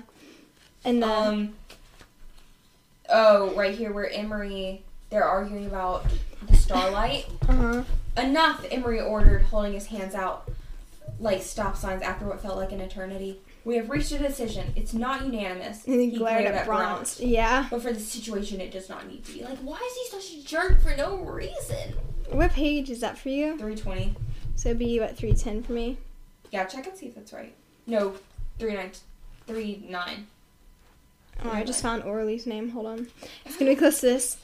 Oh, right here where Emery, they're arguing about the starlight. Uh-huh. Enough, Emery ordered, holding his hands out like stop signs after what felt like an eternity. We have reached a decision. It's not unanimous. And he glared at Bront. Yeah. But for the situation, it does not need to be. Like, why is he such a jerk for no reason? What page is that for you? 3:20. So it'd be, 3:10 for me? Yeah, check and see if that's right. No, 3:9. Oh, I just found Orly's name. Hold on. It's gonna be close to this.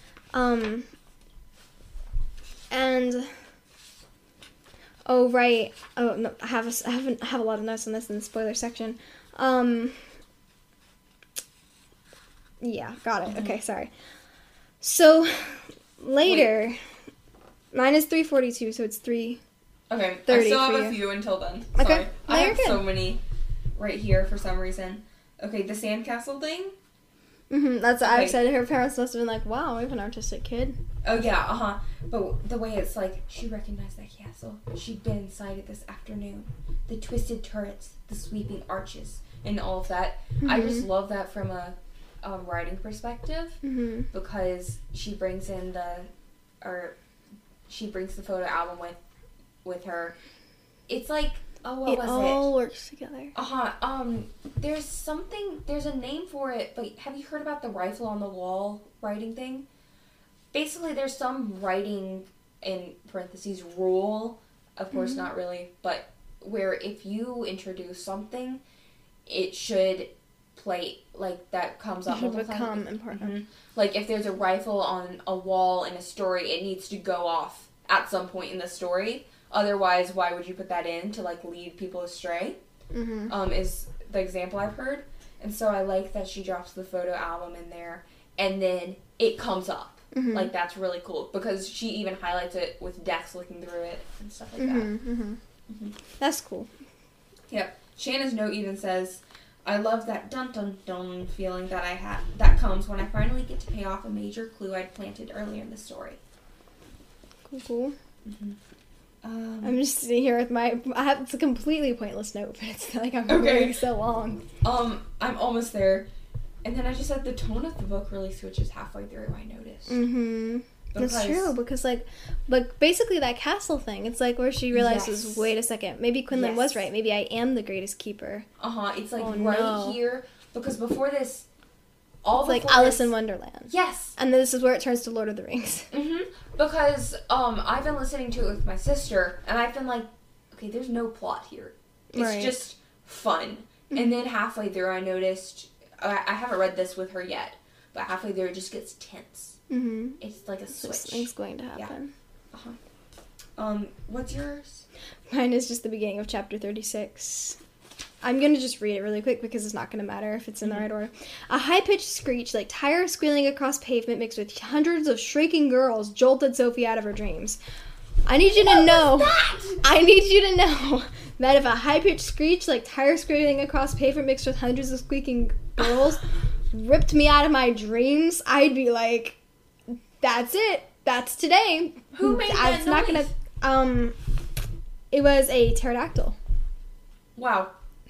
And... Oh, right. Oh, no, I have a lot of notes on this in the spoiler section. Yeah, got it. Okay, sorry. So, later... Mine is 3:42, so it's 3... Okay, I still have a few until then. Sorry. Okay, no, I you're have good. so many right here for some reason. Okay, the sandcastle thing. That's what Okay. I said. Her parents must have been like, wow, we have an artistic kid. Oh, yeah, But the way it's like, she recognized that castle. She'd been inside it this afternoon. The twisted turrets, the sweeping arches, and all of that. I just love that from a writing perspective. Because she brings in the photo album with her. It's like, what was it? It all works together. There's a name for it, but have you heard about the rifle on the wall writing thing? Basically, there's some writing, in parentheses, rule, of course not really, but where if you introduce something, it should play, like, that comes up. It should become important. Like, if there's a rifle on a wall in a story, it needs to go off at some point in the story. Otherwise, why would you put that in? To, like, lead people astray? Is the example I've heard. And so I like that she drops the photo album in there, and then it comes up. Like, that's really cool. Because she even highlights it with Dex looking through it and stuff like that. That's cool. Yep. Shanna's note even says, I love that dun-dun-dun feeling that comes when I finally get to pay off a major clue I'd planted earlier in the story. Cool. I'm just sitting here with it's a completely pointless note, but it's like I'm going so long. I'm almost there. And then I just said the tone of the book really switches halfway through, I noticed. That's true, because, like, but basically that castle thing, it's like where she realizes, wait a second, maybe Quinlan was right. Maybe I am the greatest keeper. It's like here, because before this, all it's like Alice in Wonderland. Yes. And this is where it turns to Lord of the Rings. Because I've been listening to it with my sister, and I've been like, okay, there's no plot here. It's just fun. And then halfway through, I noticed, I haven't read this with her yet, but halfway through, it just gets tense. It's like a switch. Something's going to happen. Yeah. What's yours? Mine is just the beginning of chapter 36. I'm going to just read it really quick because it's not going to matter if it's in the right order. A high-pitched screech like tires squealing across pavement mixed with hundreds of shrieking girls jolted Sophie out of her dreams. I need you to know that if a high-pitched screech like tires squealing across pavement mixed with hundreds of squeaking girls ripped me out of my dreams, I'd be like, that's it. That's today. Who made that noise? It was a pterodactyl. Wow.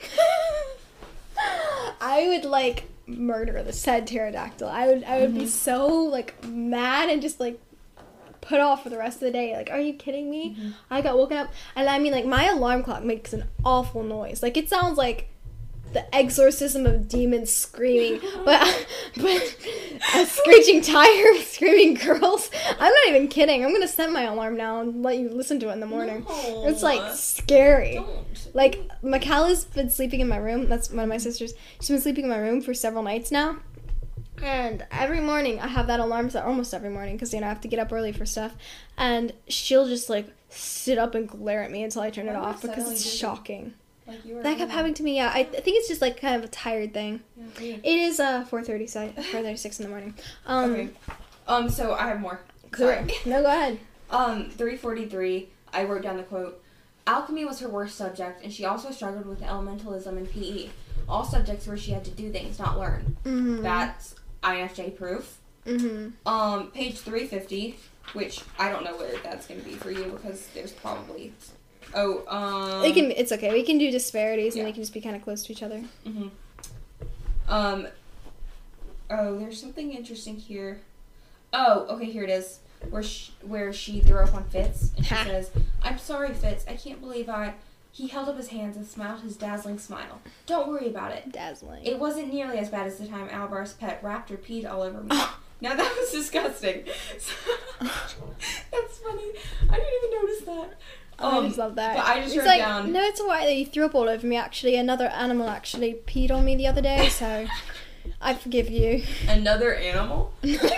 I would, like, murder the said pterodactyl. I would be so, like, mad and just, like, put off for the rest of the day. Like, are you kidding me? I got woken up. And I mean, like, my alarm clock makes an awful noise. Like, it sounds like the exorcism of demons screaming. but a screeching tire, screaming girls. I'm not even kidding. I'm going to set my alarm now and let you listen to it in the morning. No. It's, like, scary. Don't. Like, Michaela's been sleeping in my room. That's one of my sisters. She's been sleeping in my room for several nights now. And every morning, I have that alarm set, almost every morning, because, you know, I have to get up early for stuff. And she'll just, like, sit up and glare at me until I turn it off, because it's shocking. Like you were That kept happening to me, yeah. I think it's just, like, kind of a tired thing. Yeah, It is 4:36 in the morning. Okay. So I have more. Cool. Sorry. No, go ahead. 3:43, I wrote down the quote, Alchemy was her worst subject, and she also struggled with elementalism in PE. all subjects where she had to do things, not learn. Mm-hmm. That's INFJ proof. Mm-hmm. Page 350, which I don't know where that's going to be for you because there's probably... It's okay. We can do disparities and yeah. they can just be kind of close to each other. Mm-hmm. There's something interesting here. Oh, okay, here it is. Where she threw up on Fitz, and she says, "I'm sorry, Fitz. I can't believe He held up his hands and smiled his dazzling smile. Don't worry about it. Dazzling. It wasn't nearly as bad as the time Albar's pet raptor peed all over me. Now that was disgusting. That's funny. I didn't even notice that. I just love that. But I just it's wrote like, down... No, it's alright that you threw up all over me, actually. Another animal actually peed on me the other day, so I forgive you. Another animal?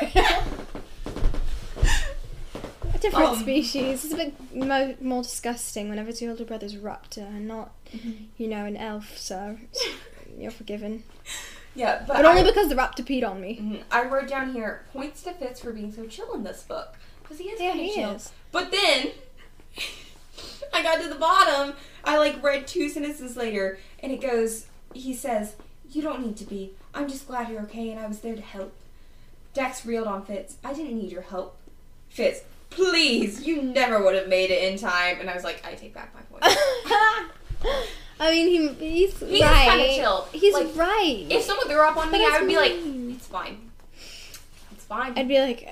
A different species. It's a bit more disgusting whenever two older brothers raptor and not, an elf, so you're forgiven. Yeah, but only because the raptor peed on me. I wrote down here, points to Fitz for being so chill in this book. Because he is kind of chill. Is. But then... I got to the bottom. I read 2 sentences later, and it goes, he says, "You don't need to be. I'm just glad you're okay, and I was there to help." Dex reeled on Fitz. "I didn't need your help." Fitz, "Please, you never would have made it in time." And I was like, I take back my point. I mean, he's right. kind of chill. He's right. If someone threw up on me, I would be like, it's fine. It's fine. I'd be like...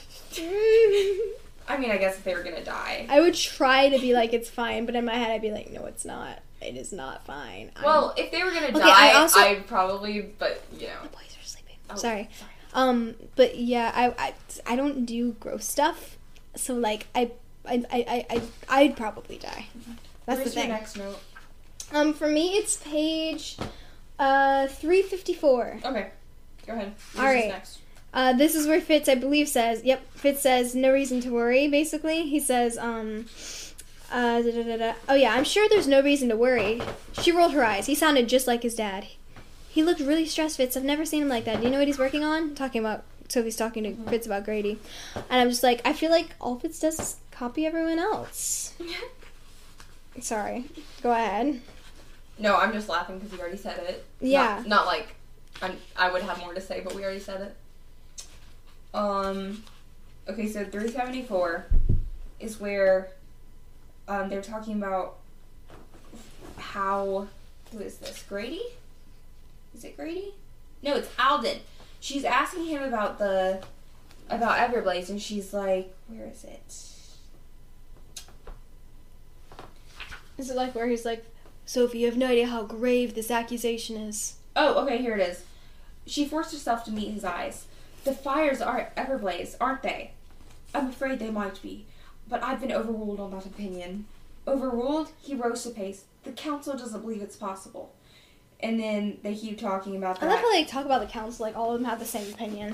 I mean, I guess if they were gonna die. I would try to be like, it's fine, but in my head I'd be like, no, it's not. It is not fine. Well, if they were gonna die, I'd probably, but, The boys are sleeping. Oh, sorry. But yeah, I don't do gross stuff, so, I'd probably die. That's the thing. Your next note? For me, it's page, 354. Okay. Go ahead. All right. Next? This is where Fitz, I believe, says, Fitz says, no reason to worry, basically. He says, oh yeah, I'm sure there's no reason to worry. She rolled her eyes. He sounded just like his dad. He looked really stressed, Fitz. I've never seen him like that. Do you know what he's working on? Sophie's talking to Fitz about Grady. And I'm just like, I feel like all Fitz does is copy everyone else. Sorry. Go ahead. No, I'm just laughing because you already said it. Yeah. Not like I would have more to say, but we already said it. Okay, so 374 is where they're talking about who is this? Grady? Is it Grady? No, it's Alden. She's asking him about Everblaze, and she's like, where is it? Is it where he's like, Sophie, you have no idea how grave this accusation is. Oh, okay, here it is. She forced herself to meet his eyes. The fires are Everblaze, aren't they? I'm afraid they might be, but I've been overruled on that opinion. Overruled? He rose to pace. The council doesn't believe it's possible. And then they keep talking about that. I love how they talk about the council like all of them have the same opinion.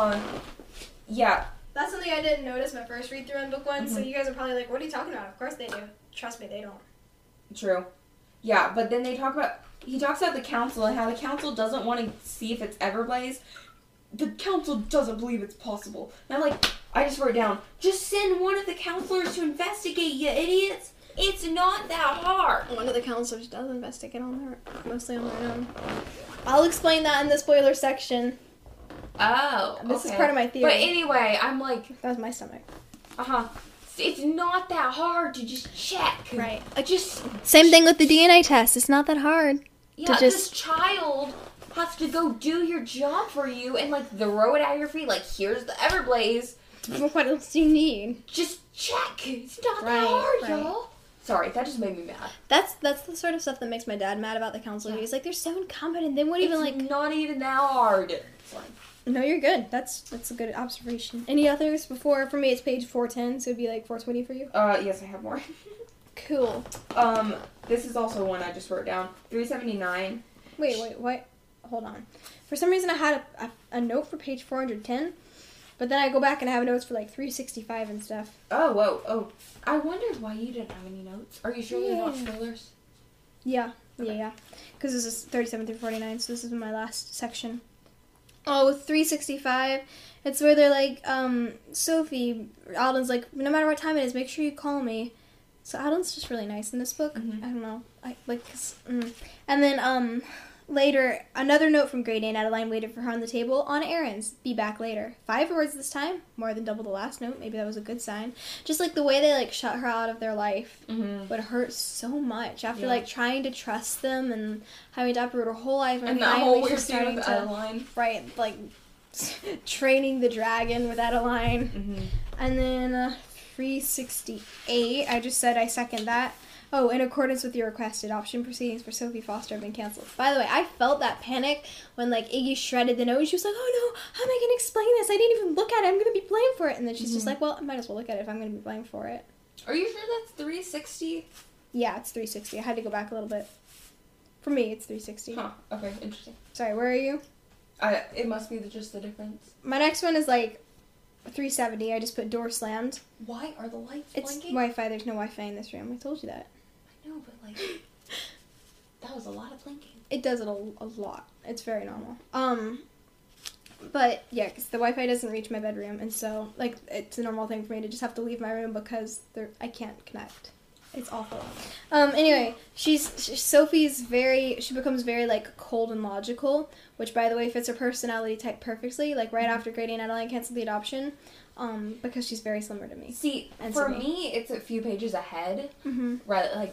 Yeah. That's something I didn't notice my first read through in book 1, so you guys are probably like, what are you talking about? Of course they do. Trust me, they don't. True. Yeah, but then he talks about the council and how the council doesn't want to see if it's Everblaze. The council doesn't believe it's possible. And I just wrote down, just send one of the counselors to investigate, you idiots. It's not that hard. One of the counselors does investigate mostly on their own. I'll explain that in the spoiler section. Oh, This is part of my theory. But anyway, I'm like... That was my stomach. It's not that hard to just check. Right. Same thing with the DNA test. It's not that hard. Yeah, this child has to go do your job for you and throw it at your feet. Here's the Everblaze. What else do you need? Just check. It's not that hard, y'all. Sorry, that just made me mad. That's the sort of stuff that makes my dad mad about the council. Yeah. He's like, they're so incompetent. They won't even not even that hard. It's fine. No, you're good. That's a good observation. Any others before? For me, it's page 410, so it'd be 420 for you. Yes, I have more. Cool. This is also one I just wrote down. 379. Wait, what? Hold on. For some reason, I had a note for page 410, but then I go back and I have notes for 365 and stuff. Oh, whoa. Oh, I wondered why you didn't have any notes. Are you sure they're not spoilers? Yeah. Okay. Yeah. Because this is 37 through 49, so this is my last section. Oh, with 365, it's where they're like, Sophie, Alden's like, no matter what time it is, make sure you call me. So Alden's just really nice in this book. Mm-hmm. I don't know. And then, Later, another note from Grady and Adeline waited for her on the table. On errands. Be back later. 5 words this time. More than double the last note. Maybe that was a good sign. Just like the way they like shut her out of their life would hurt so much after like trying to trust them and having to uproot her whole life. And that whole weird scene starting with to Adeline. right like training the dragon with Adeline. And then 368. I just said I second that. Oh, in accordance with your request, adoption proceedings for Sophie Foster have been canceled. By the way, I felt that panic when, like, Iggy shredded the note. She was like, oh, no, how am I going to explain this? I didn't even look at it. I'm going to be blamed for it. And then she's just like, well, I might as well look at it if I'm going to be blamed for it. Are you sure that's 360? Yeah, it's 360. I had to go back a little bit. For me, it's 360. Huh. Okay, interesting. Sorry, where are you? It must be just the difference. My next one is, like, 370. I just put door slammed. Why are the lights It's blinking? Wi-Fi. There's no Wi-Fi in this room. I told you that. I know, but, like, that was a lot of blinking. It does it a lot. It's very normal. But, yeah, because the Wi-Fi doesn't reach my bedroom, and so, like, it's a normal thing for me to just have to leave my room because I can't connect. It's awful. Anyway, she becomes very, like, cold and logical, which, by the way, fits her personality type perfectly, like, right after Grady and Adeline canceled the adoption, because she's very similar to me. See, And for Sydney. me, it's a few pages ahead, Mm-hmm. right, like,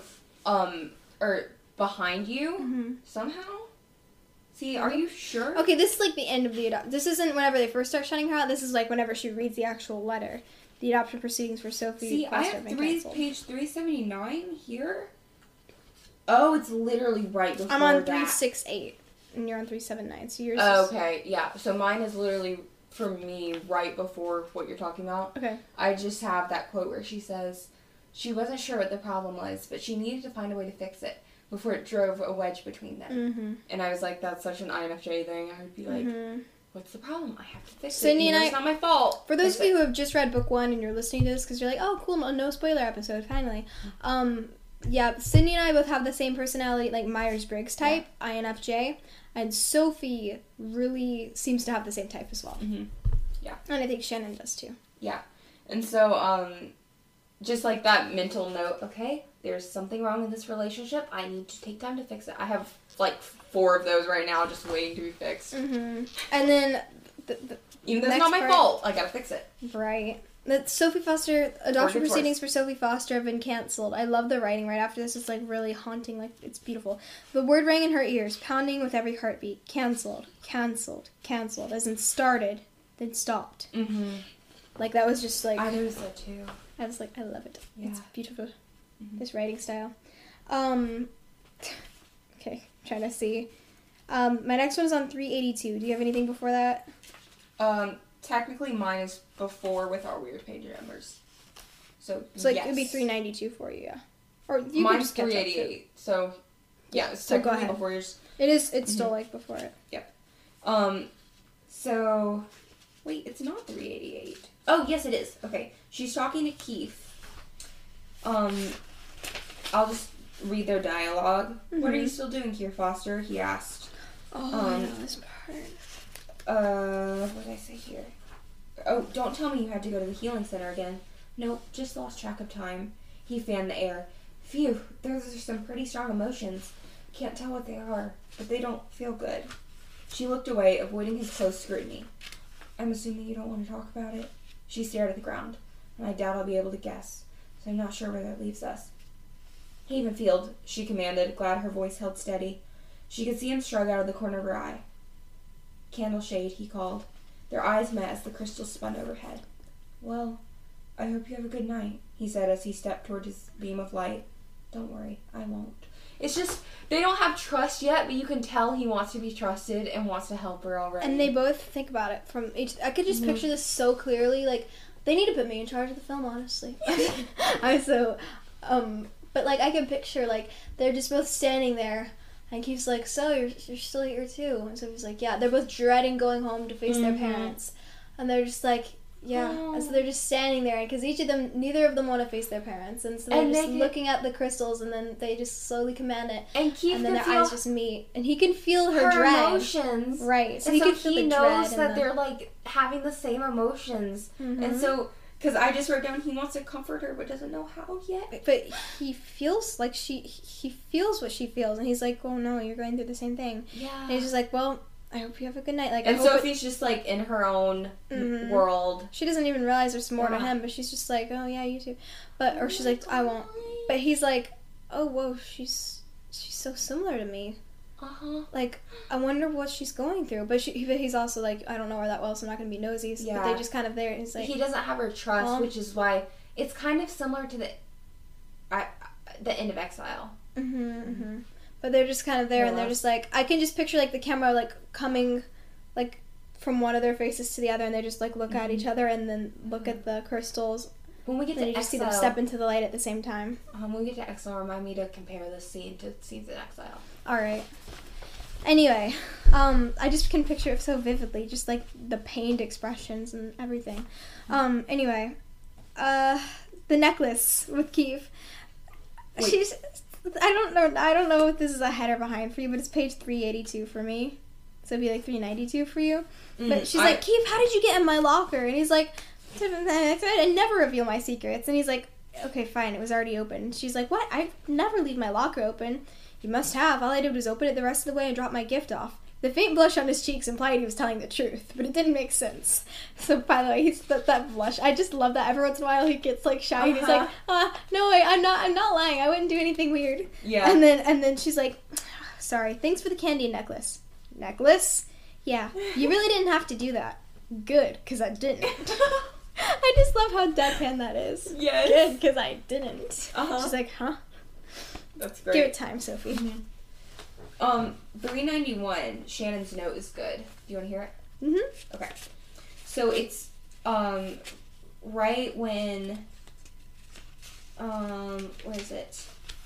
or behind you, Mm-hmm. somehow. See, are you sure? Okay, this is, like, the end of the adoption. This isn't whenever they first start shutting her out. This is, like, whenever she reads the actual letter. The adoption proceedings for Sophie See, I Foster have have been canceled. page 379 here. Oh, it's literally right before I'm on that. 368, and you're on 379, so yours is... Okay, yeah. So mine is literally, for me, right before what you're talking about. Okay. I just have that quote where she says, she wasn't sure what the problem was, but she needed to find a way to fix it before it drove a wedge between them. Mm-hmm. And I was like, that's such an INFJ thing. I would be like, Mm-hmm. what's the problem? I have to fix Sydney it. and It's not my fault. For those of you who have just read book 1 and you're listening to this because you're like, oh, cool, no spoiler episode, finally. Yeah, Sydney and I both have the same personality, like Myers-Briggs type, INFJ, and Sophie really seems to have the same type as well. Mm-hmm. Yeah. And I think Shannon does too. Yeah. And so, just like that mental note, okay, there's something wrong in this relationship. I need to take time to fix it. I have, like, 4 of those right now just waiting to be fixed. Mm-hmm. And then... Even though it's next not my part- fault, I gotta fix it. Right. The Sophie Foster adoption Good proceedings choice. for Sophie Foster have been canceled. I love the writing right after this. It's like really haunting. Like it's beautiful. The word rang in her ears, pounding with every heartbeat. Canceled, canceled, canceled. As in started, then stopped. Mm-hmm. Like that was just like I noticed that too. I was like I love it. Yeah. It's beautiful. Mm-hmm. This writing style. Okay, trying to see. My next one is on 382. Do you have anything before that? Technically mine is before with our weird page numbers. So like yes. it would be 392 for you, yeah. Or you can Mine's just catch up, too. 388. So yeah, it's so go technically ahead. before yours. It is. It's still like before it. So wait, it's not 388. Oh yes, it is. Okay, she's talking to Keith. I'll just read their dialogue. What are you still doing here, Foster? He asked. Oh, I know this part. What did I say here? Oh, don't tell me you had to go to the healing center again. Nope, just lost track of time. He fanned the air. Phew, those are some pretty strong emotions. Can't tell what they are, but they don't feel good. She looked away, avoiding his close scrutiny. I'm assuming you don't want to talk about it? She stared at the ground, and I doubt I'll be able to guess, so I'm not sure where that leaves us. Havenfield, she commanded, glad her voice held steady. She could see him shrug out of the corner of her eye. Candleshade, he called. Their eyes met as the crystal spun overhead. Well, I hope you have a good night, he said as he stepped toward his beam of light. Don't worry, I won't. It's just, they don't have trust yet, but you can tell he wants to be trusted and wants to help her already. And they both think about it from each. I could just picture this so clearly. Like they need to put me in charge of the film, honestly. But like I can picture like they're just both standing there. And Keith's like, so you're still here too? And so he's like, yeah. They're both dreading going home to face their parents, and they're just like, yeah. Oh. And so they're just standing there, because neither of them want to face their parents, and so they're And just they looking at the crystals, and then they just slowly command it, And Keith and then can their feel eyes just meet, and he can feel her her dread, emotions. right? So And he can feel the knows dread that and they're like having the same emotions, Mhm. and so Because I just wrote down he wants to comfort her but doesn't know how yet. But he feels like he feels what she feels, and he's like, "Oh no, you're going through the same thing." Yeah. And he's just like, "Well, I hope you have a good night." Like, And I hope Sophie's just like in her own world. she doesn't even realize there's more to Yeah. him, but she's just like, "Oh yeah, you too," or she's like, "I won't." But he's like, "Oh whoa, she's so similar to me." Like, I wonder what she's going through. But he's also like, I don't know her that well, so I'm not going to be nosy. So, but they just kind of there. And he's like, He doesn't have her trust, which is why it's kind of similar to the end of Exile. But they're just kind of there, and they're just like, I can just picture like the camera like coming, like from one of their faces to the other, and they just like look at each other and then look at the crystals. When we get to you Exile, just see them step into the light at the same time. when we get to Exile, remind me to compare this scene to scenes in Exile. All right. Anyway, I just can picture it so vividly, just like the pained expressions and everything. Anyway, the necklace with Keith. She's. I don't know if this is ahead or behind for you, but it's page 382 for me. So it'd be like 392 for you. But she's like, Keith, how did you get in my locker? And he's like, I never reveal my secrets. And he's like, okay, fine, it was already open. And she's like, what? I never leave my locker open. You must have. All I did was open it the rest of the way and drop my gift off. The faint blush on his cheeks implied he was telling the truth, but it didn't make sense. So, by the way, he's that blush. I just love that. Every once in a while, he gets like shy. And he's like, "No, wait, I'm not lying. I wouldn't do anything weird." Yeah. And then she's like, "Sorry. Thanks for the candy and necklace." Necklace? Yeah. You really didn't have to do that. Good, because I didn't. I just love how deadpan that is. Yes. Good, because I didn't. She's like, huh? That's great. Give it time, Sophie. 391, Shannon's note is good. Do you want to hear it? Mm-hmm. Okay. So it's, right when, where is it?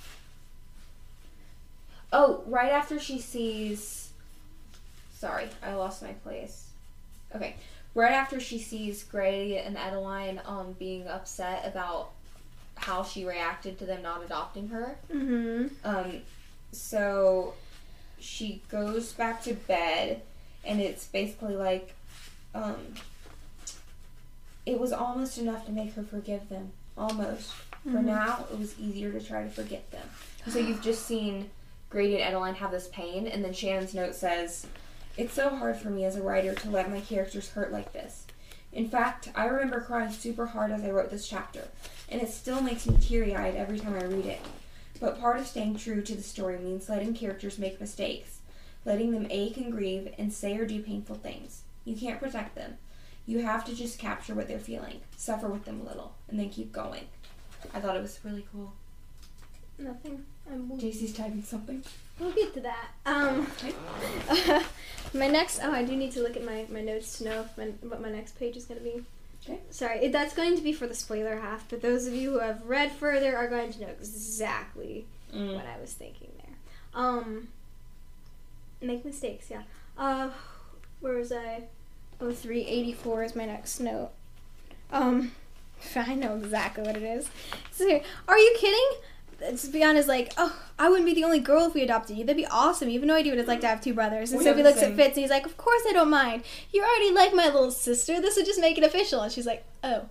Oh, right after she sees, sorry, I lost my place. Okay. Right after she sees Grady and Adeline, being upset about how she reacted to them not adopting her. So she goes back to bed, and it's basically like, it was almost enough to make her forgive them. Almost. For now, it was easier to try to forget them. So you've just seen Grady and Adeline have this pain, and then Shannon's note says, "It's so hard for me as a writer to let my characters hurt like this. In fact, I remember crying super hard as I wrote this chapter, and it still makes me teary-eyed every time I read it. But part of staying true to the story means letting characters make mistakes, letting them ache and grieve and say or do painful things. You can't protect them. You have to just capture what they're feeling, suffer with them a little, and then keep going." I thought it was really cool. Nothing. JC's typing something. We'll get to that. My next... Oh, I do need to look at my notes to know what my next page is going to be. Okay. Sorry, that's going to be for the spoiler half, but those of you who have read further are going to know exactly what I was thinking there. Make mistakes, yeah. Where was I? 384 is my next note. I know exactly what it is. So, are you kidding? To be honest, like, oh, I wouldn't be the only girl if we adopted you. That'd be awesome. You have no idea what it's like to have two brothers. And Sophie looks at Fitz and he's like, of course I don't mind. You're already like my little sister. This would just make it official. And she's like, oh.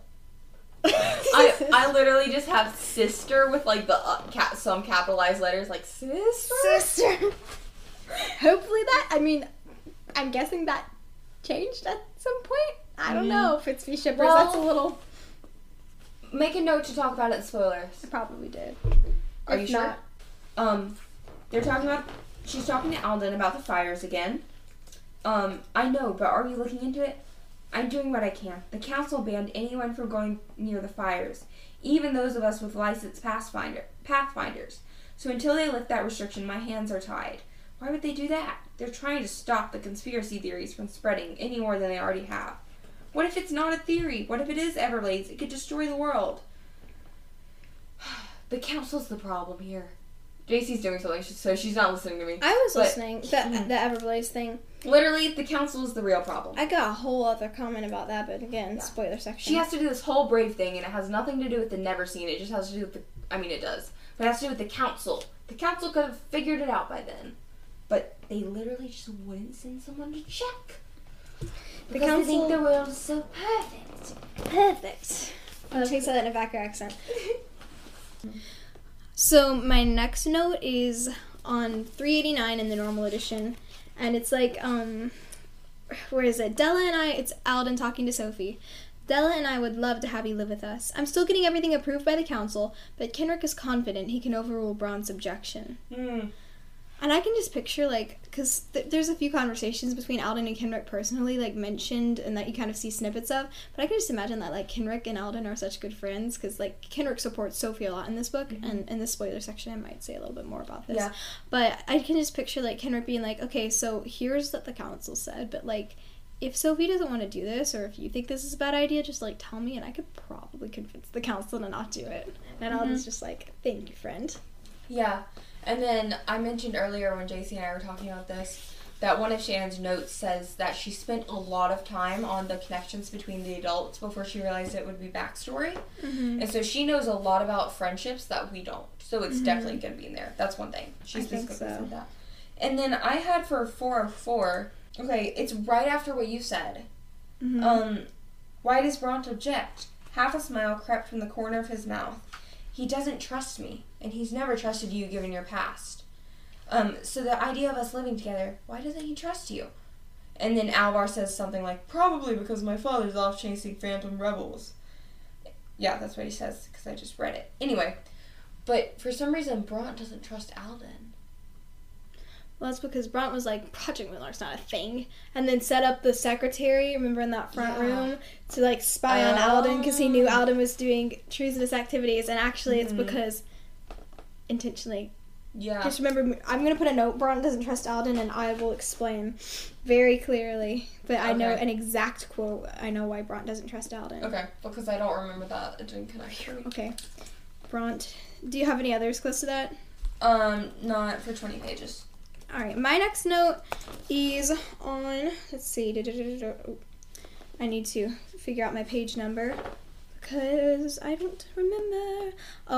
I literally just have sister with like the some capitalized letters, like sister. Hopefully I'm guessing that changed at some point. I don't know. Fitz v. Shippers, that's a little... Make a note to talk about it in spoilers. I probably did. Are you sure? They're talking about... She's talking to Alden about the fires again. I know, but are you looking into it? I'm doing what I can. The council banned anyone from going near the fires, even those of us with licensed pathfinders. So until they lift that restriction, my hands are tied. Why would they do that? They're trying to stop the conspiracy theories from spreading any more than they already have. What if it's not a theory? What if it is Everblades? It could destroy the world. The council's the problem here. JC's doing something, so she's not listening to me. I was listening. The Everblades thing. Literally, the council is the real problem. I got a whole other comment about that, but again, spoiler section. She has to do this whole Brave thing, and it has nothing to do with the Never Seen. It just has to do with the... I mean, it does. But it has to do with the council. The council could have figured it out by then. But they literally just wouldn't send someone to check. Because they think the world is so perfect. Perfect. I love how you said that in a Vacker accent. So my next note is on 389 in the normal edition, and it's like, where is it? It's Alden talking to Sophie. Della and I would love to have you live with us. I'm still getting everything approved by the council, but Kenrick is confident he can overrule Braun's objection. And I can just picture, like, because there's a few conversations between Alden and Kenrick personally, like, mentioned, and that you kind of see snippets of, but I can just imagine that, like, Kenrick and Alden are such good friends, because, like, Kenrick supports Sophie a lot in this book, and in the spoiler section I might say a little bit more about this. Yeah. But I can just picture, like, Kenrick being like, okay, so here's what the council said, but, like, if Sophie doesn't want to do this, or if you think this is a bad idea, just, like, tell me, and I could probably convince the council to not do it. And Alden's just like, thank you, friend. Yeah. And then I mentioned earlier when JC and I were talking about this, that one of Shannon's notes says that she spent a lot of time on the connections between the adults before she realized it would be backstory. And so she knows a lot about friendships that we don't. So it's definitely going to be in there. That's one thing. She specifically said that. And then I had for 404, okay, it's right after what you said. Why does Bront object? Half a smile crept from the corner of his mouth. He doesn't trust me, and he's never trusted you given your past. So the idea of us living together, why doesn't he trust you? And then Alvar says something like, probably because my father's off chasing phantom rebels. Yeah, that's what he says, because I just read it. Anyway, but for some reason, Bront doesn't trust Alden. Well, that's because Bront was like, Project Moonlark's not a thing. And then set up the secretary, remember, in that front room, to, like, spy on Alden, because he knew Alden was doing treasonous activities. And actually, it's because intentionally. Yeah. Just remember, I'm going to put a note, Bront doesn't trust Alden, and I will explain very clearly. But I know an exact quote. I know why Bront doesn't trust Alden. Okay, because I don't remember that. It didn't connect. Okay. Bront. Do you have any others close to that? Not for 20 pages. Alright, my next note is on, let's see, I need to figure out my page number, because I don't remember.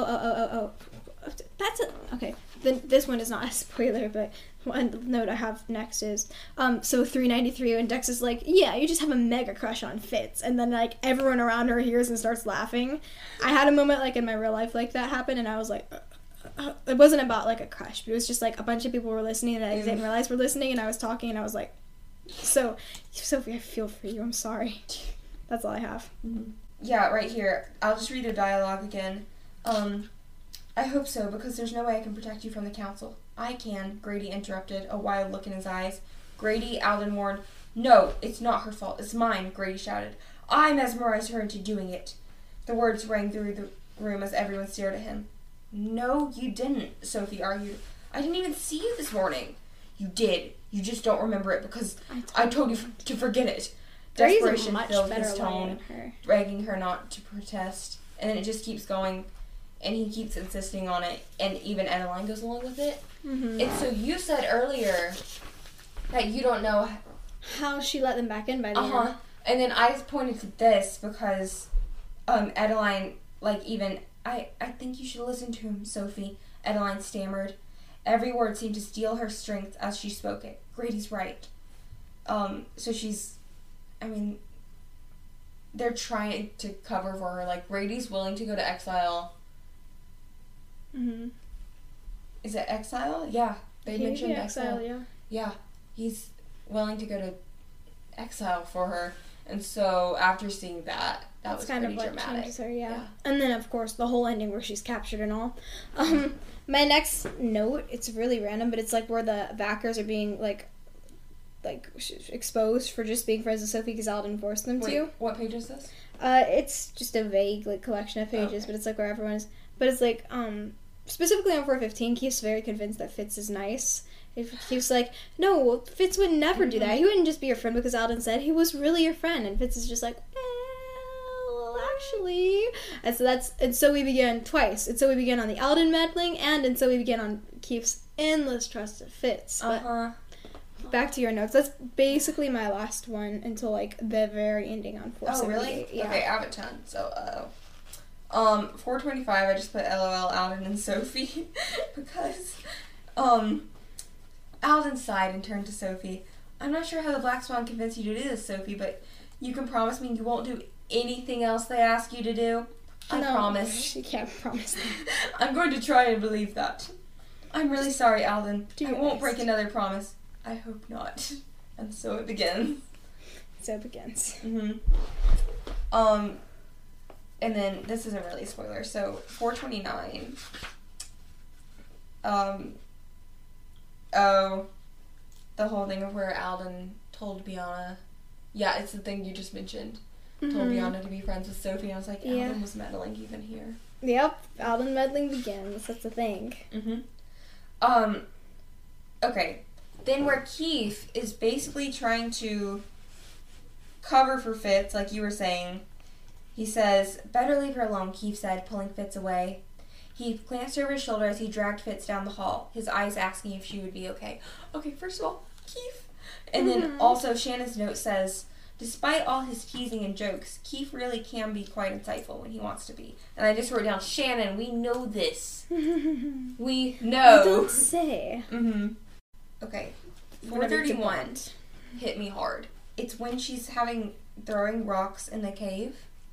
That's it. Okay, this one is not a spoiler, but one note I have next is, so 393, and Dex is like, yeah, you just have a mega crush on Fitz, and then, like, everyone around her hears and starts laughing. I had a moment, like, in my real life like that happen, and I was like, it wasn't about, like, a crush, but it was just, like, a bunch of people were listening and I didn't realize were listening, and I was talking, and I was like, so, Sophie, I feel for you, I'm sorry. That's all I have. Yeah, right here. I'll just read a dialogue again. I hope so, because there's no way I can protect you from the council. I can, Grady interrupted, a wild look in his eyes. Grady, Alden warned. No, it's not her fault, it's mine, Grady shouted. I mesmerized her into doing it. The words rang through the room as everyone stared at him. No, you didn't, Sophie argued. I didn't even see you this morning. You did. You just don't remember it because I told you to forget it. Desperation filled his tone, begging her not to protest. And then it just keeps going, and he keeps insisting on it, and even Adeline goes along with it. And so you said earlier that you don't know how she let them back in by the end. And then I pointed to this because Adeline, like, even... I think you should listen to him, Sophie, Adeline stammered. Every word seemed to steal her strength as she spoke it. Grady's right. So she's, I mean, they're trying to cover for her. Like, Grady's willing to go to exile. Is it exile? Yeah. They mentioned exile. Yeah. He's willing to go to exile for her. And so after seeing that was kind of like dramatic. Changes her, yeah. And then, of course, the whole ending where she's captured and all. My next note, it's really random, but it's like where the Vackers are being like exposed for just being friends with Sophie because Alden forced them to. What page is this? It's just a vague like collection of pages, but it's like where everyone is. But it's like specifically on 415, Keith's very convinced that Fitz is nice. He was like, no, Fitz would never do that. He wouldn't just be your friend because Alden said he was really your friend. And Fitz is just like, well, actually. And so we began twice. And so we began on the Alden meddling, and so we began on Keith's endless trust of Fitz. But back to your notes. That's basically my last one until, like, the very ending on 478. Oh, really? Yeah. Okay, I have a ton, so, 425, I just put LOL, Alden and Sophie, because, Alden sighed and turned to Sophie. I'm not sure how the Black Swan convinced you to do this, Sophie, but you can promise me you won't do anything else they ask you to do? I promise. She can't promise that. I'm going to try and believe that. I'm really sorry, Alden. do I your won't best. break another promise. I hope not. And so it begins. So it begins. And then this isn't really a spoiler. So 429. The whole thing of where Alden told Bianna. Yeah, it's the thing you just mentioned. Told Bianna to be friends with Sophie. And I was like, Yeah. Alden was meddling even here. Yep, Alden meddling begins. That's the thing. Okay. Then where Keith is basically trying to cover for Fitz, like you were saying, he says, "Better leave her alone," Keith said, pulling Fitz away. He glanced over his shoulder as he dragged Fitz down the hall, his eyes asking if she would be okay. Okay, first of all, Keith. And then also Shannon's note says, "Despite all his teasing and jokes, Keith really can be quite insightful when he wants to be." And I just wrote down, Shannon, we know this. We know. Don't say. Okay. Whatever 431 hit me hard. It's when she's throwing rocks in the cave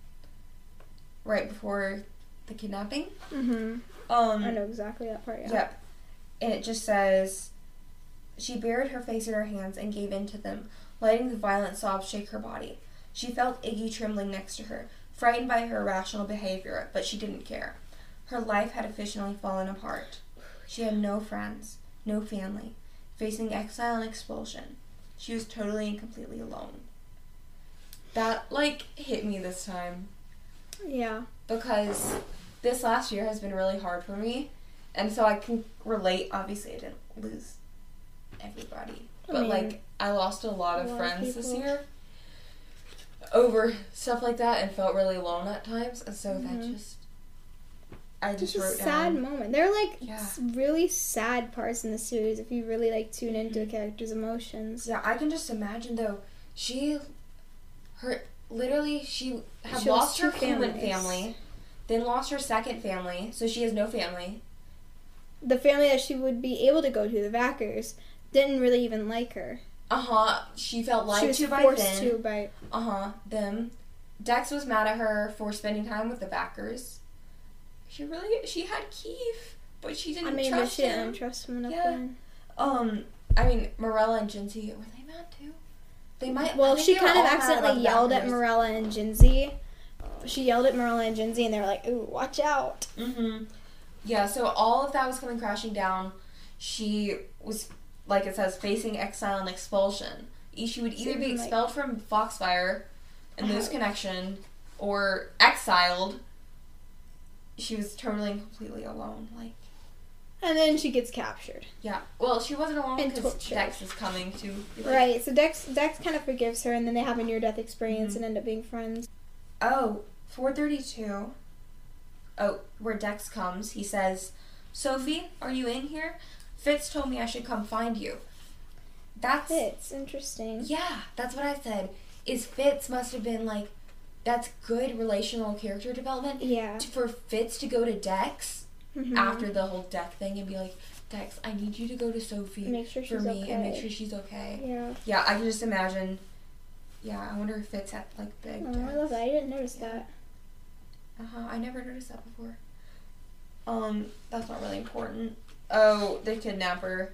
right before the kidnapping. I know exactly that part, yeah. Yep. And it just says, "She buried her face in her hands and gave in to them, letting the violent sobs shake her body. She felt Iggy trembling next to her, frightened by her irrational behavior, but she didn't care. Her life had officially fallen apart. She had no friends, no family, facing exile and expulsion. She was totally and completely alone." That, hit me this time. Yeah. Because this last year has been really hard for me. And so I can relate. Obviously, I didn't lose everybody. But, I lost a lot of friends this year over stuff like that and felt really alone at times. And so that I just wrote down. Sad moment. There are, Yeah. really sad parts in the series if you really, tune into a character's emotions. Yeah, I can just imagine, though, she had She lost lost her two human families. family, then lost her second family, so she has no family. The family that she would be able to go to, the Vackers, didn't really even like her. She felt lied She was to by forced Finn. to by... Them. Dex was mad at her for spending time with the Vackers. She had Keith, but she didn't but trust she him. didn't trust him enough Yeah. then. Morella and Jinsey, were they mad too? They might. Well, I think she they were kind of all mad about accidentally the yelled at Vackers. Morella and Jinsey. She yelled at Morella and Jinsey, and they were like, "Ooh, watch out!" Yeah, so all of that was coming crashing down. She was, like it says, facing exile and expulsion. She would either be expelled from Foxfire and lose connection, or exiled. She was totally and completely alone. And then she gets captured. Yeah. Well, she wasn't alone And because tortured. Dex is coming to. Right, so Dex kind of forgives her, and then they have a near-death experience and end up being friends. 432. Where Dex comes, he says, "Sophie, are you in here? Fitz told me I should come find you." It's interesting. Yeah, that's what I said. Fitz must have been that's good relational character development. Yeah. For Fitz to go to Dex after the whole death thing and be like, "Dex, I need you to go to Sophie Make sure for she's me okay." and make sure she's okay." Yeah. Yeah, I can just imagine. Yeah, I wonder if Fitz had big. Oh, I love that. I didn't notice that. I never noticed that before. That's not really important. Oh, the kidnapper.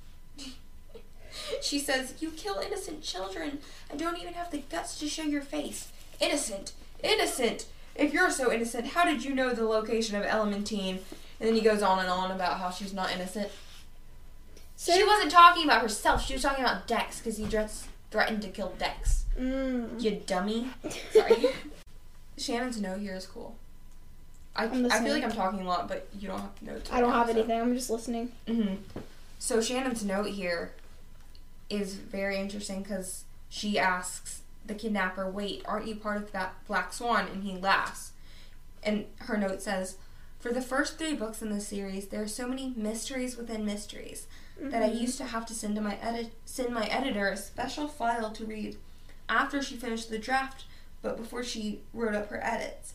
She says, "You kill innocent children and don't even have the guts to show your face. Innocent. Innocent. If you're so innocent, how did you know the location of Elementine?" And then he goes on and on about how she's not innocent. So, She wasn't talking about herself. She was talking about Dex because he just threatened to kill Dex. You dummy. Sorry. Shannon's note here is cool. I feel like I'm talking a lot, but you don't have to know. I don't have anything. I'm just listening. So Shannon's note here is very interesting because she asks the kidnapper, "Wait, aren't you part of that Black Swan?" And he laughs. And her note says, "For the first 3 books in this series, there are so many mysteries within mysteries that I used to have to send my editor a special file to read after she finished the draft, but before she wrote up her edits.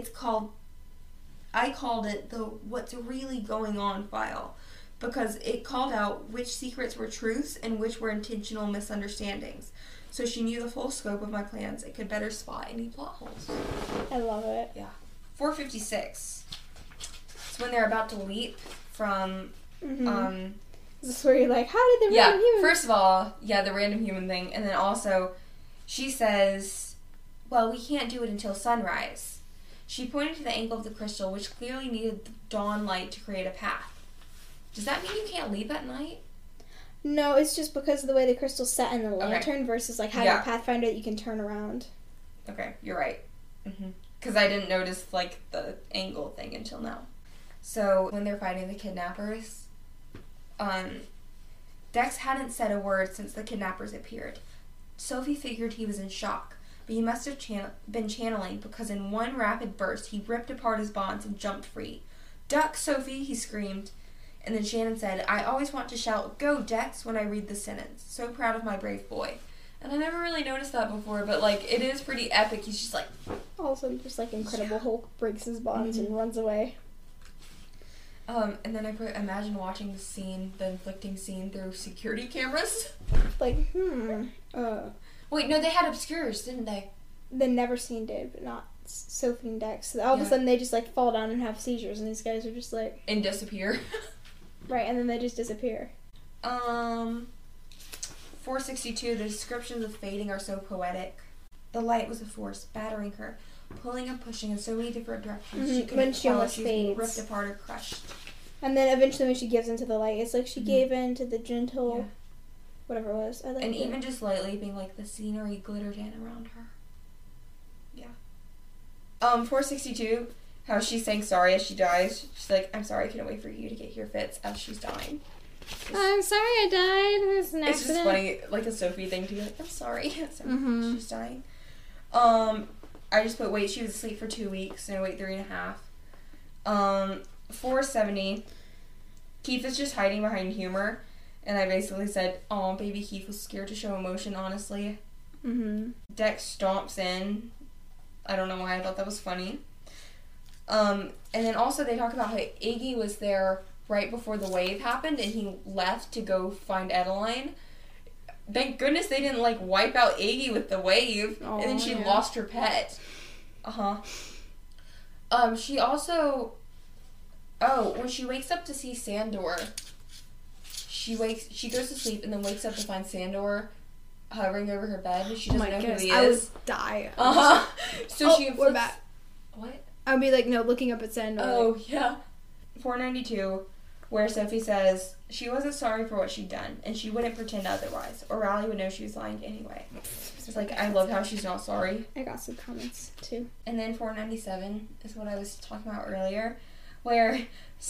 I called it the What's Really Going On file, because it called out which secrets were truths and which were intentional misunderstandings. So she knew the full scope of my plans and could better spot any plot holes." I love it. Yeah. 456. It's when they're about to leap from, Is this where you're like, how did the random human... First of all, the random human thing. And then also, she says, well, we can't do it until sunrise. She pointed to the angle of the crystal, which clearly needed the dawn light to create a path. Does that mean you can't leap at night? No, it's just because of the way the crystal's set in the lantern versus, like, having a pathfinder that you can turn around. Okay, you're right. Because I didn't notice, like, the angle thing until now. So, when they're fighting the kidnappers, Dex hadn't said a word since the kidnappers appeared. Sophie figured he was in shock, but he must have been channeling because in one rapid burst, he ripped apart his bonds and jumped free. "Duck, Sophie," he screamed. And then Shannon said, "I always want to shout, 'Go, Dex,' when I read this sentence. So proud of my brave boy." And I never really noticed that before, but, like, it is pretty epic. He's just like... Also, just, like, Incredible Hulk breaks his bonds and runs away. And then I put, imagine watching the inflicting scene through security cameras. Like, Wait, no, they had obscures, didn't they? The Never Seen did, but not Sophie and Dex. So all of a sudden, they just, like, fall down and have seizures, and these guys are just, like... And disappear. Right, and then they just disappear. 462, the descriptions of fading are so poetic. The light was a force, battering her, pulling and pushing in so many different directions. She couldn't tell if she was being ripped apart or crushed. And then eventually when she gives into the light, it's like she gave in to the gentle, whatever it was. And even just lightly being like the scenery glittered in around her. Yeah. 462, how she's saying sorry as she dies. She's like, "I'm sorry, I couldn't wait for you to get here, Fitz," as she's dying. I'm sorry I died. It was an accident. It's just funny, like a Sophie thing to be like, "I'm sorry." She's dying. I just put, wait, she was asleep for 2 weeks. No, wait, 3.5. 470. Keith is just hiding behind humor. And I basically said, "Oh, baby Keith was scared to show emotion, honestly." Dex stomps in. I don't know why I thought that was funny. And then also they talk about how Iggy was there right before the wave happened and he left to go find Edeline. Thank goodness they didn't, like, wipe out Iggy with the wave. And then she lost her pet. She also... when she wakes up to see Sandor, she goes to sleep and then wakes up to find Sandor hovering over her bed. And she doesn't know who he is. I would die. So she... we're back. What? I'd be like, no, looking up at Sandor. Oh, yeah. 492, where Sophie says she wasn't sorry for what she'd done, and she wouldn't pretend otherwise, or Riley would know she was lying anyway. It's like, I love how she's not sorry. I got some comments, too. And then 497 is what I was talking about earlier, where,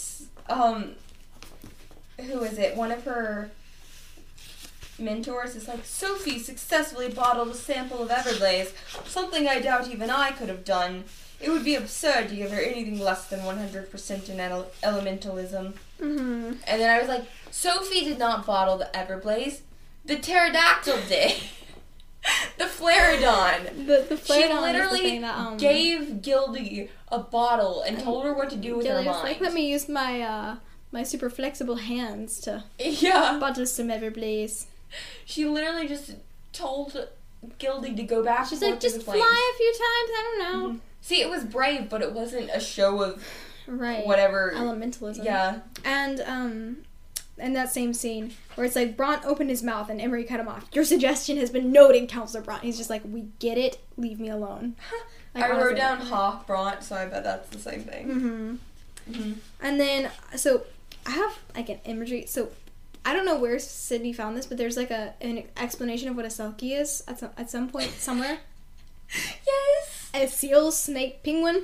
who is it? One of her mentors is like, "Sophie successfully bottled a sample of Everblaze, something I doubt even I could have done. It would be absurd to give her anything less than 100% in elementalism." And then I was like, Sophie did not bottle the Everblaze. The pterodactyl did. The Flareodon. The Flareodon. She literally gave Gildy a bottle and told her what to do with her mind. Was like, "Let me use my my super flexible hands to bottle some Everblaze." She literally just told Gildy to go back. She's like, "Just fly a few times. I don't know." See, it was brave, but it wasn't a show of right whatever elementalism. Yeah. And in that same scene where it's like Bront opened his mouth and Emery cut him off. "Your suggestion has been noted, Counselor Bront." He's just like, "We get it. Leave me alone." Like, I wrote down Bront, so I bet that's the same thing. And then so I have like an imagery. So I don't know where Sydney found this, but there's like an explanation of what a Selkie is at some point somewhere. Yes. A seal, snake, penguin.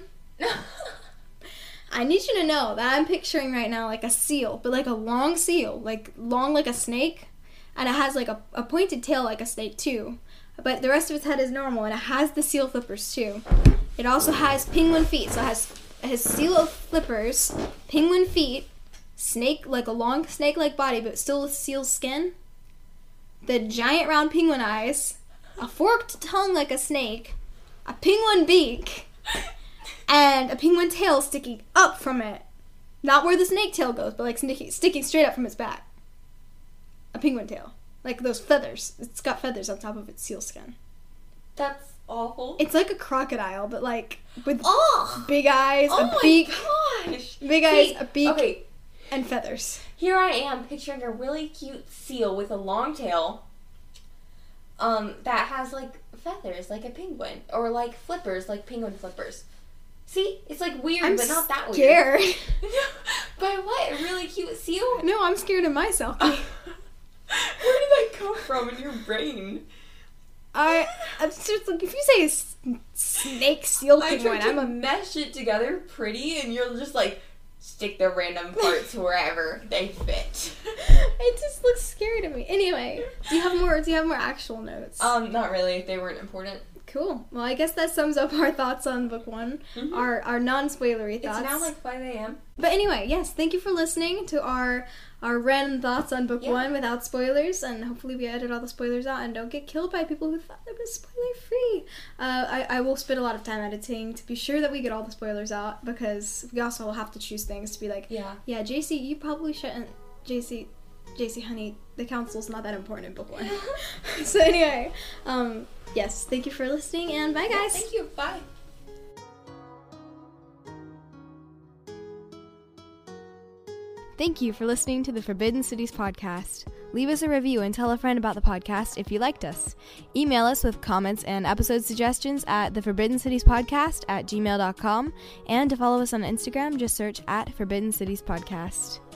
I need you to know that I'm picturing right now like a seal, but like a long seal, like long like a snake, and it has like a pointed tail like a snake too, but the rest of its head is normal, and it has the seal flippers too. It also has penguin feet, so it has seal flippers, penguin feet, snake, like a long snake-like body, but still with seal skin, the giant round penguin eyes, a forked tongue like a snake, a penguin beak, and a penguin tail sticking up from it. Not where the snake tail goes, but like sticking straight up from its back. A penguin tail. Like those feathers. It's got feathers on top of its seal skin. That's awful. It's like a crocodile, but like with Oh! big eyes, Oh a my beak, gosh! big eyes, See, a beak, okay, and feathers. here I am picturing a really cute seal with a long tail that has like feathers like a penguin or like flippers like penguin flippers. See? It's like weird, I'm but not that scared. weird. By what? A really cute seal? No, I'm scared of myself. Where did that come from in your brain? I'm just like, if you say snake, seal, I penguin, tried to I'm a mesh it together pretty, and you're just like, stick the random parts wherever they fit. It just looks scary to me. Anyway, do you have more actual notes? Not really. They weren't important. Cool. Well, I guess that sums up our thoughts on book 1. Mhm. Our non-spoilery thoughts. It's now like 5 a.m. But anyway, yes, thank you for listening to our random thoughts on book 1 without spoilers, and hopefully we edit all the spoilers out and don't get killed by people who thought it was spoiler-free. I will spend a lot of time editing to be sure that we get all the spoilers out, because we also will have to choose things to be like, yeah, JC, you probably shouldn't, JC, honey, the council's not that important in book 1. So anyway, yes, thank you for listening, and bye guys! Thank you. Bye. Thank you for listening to the Forbidden Cities podcast. Leave us a review and tell a friend about the podcast if you liked us. Email us with comments and episode suggestions at theforbiddencitiespodcast@gmail.com, and to follow us on Instagram, just search @Forbidden Cities Podcast.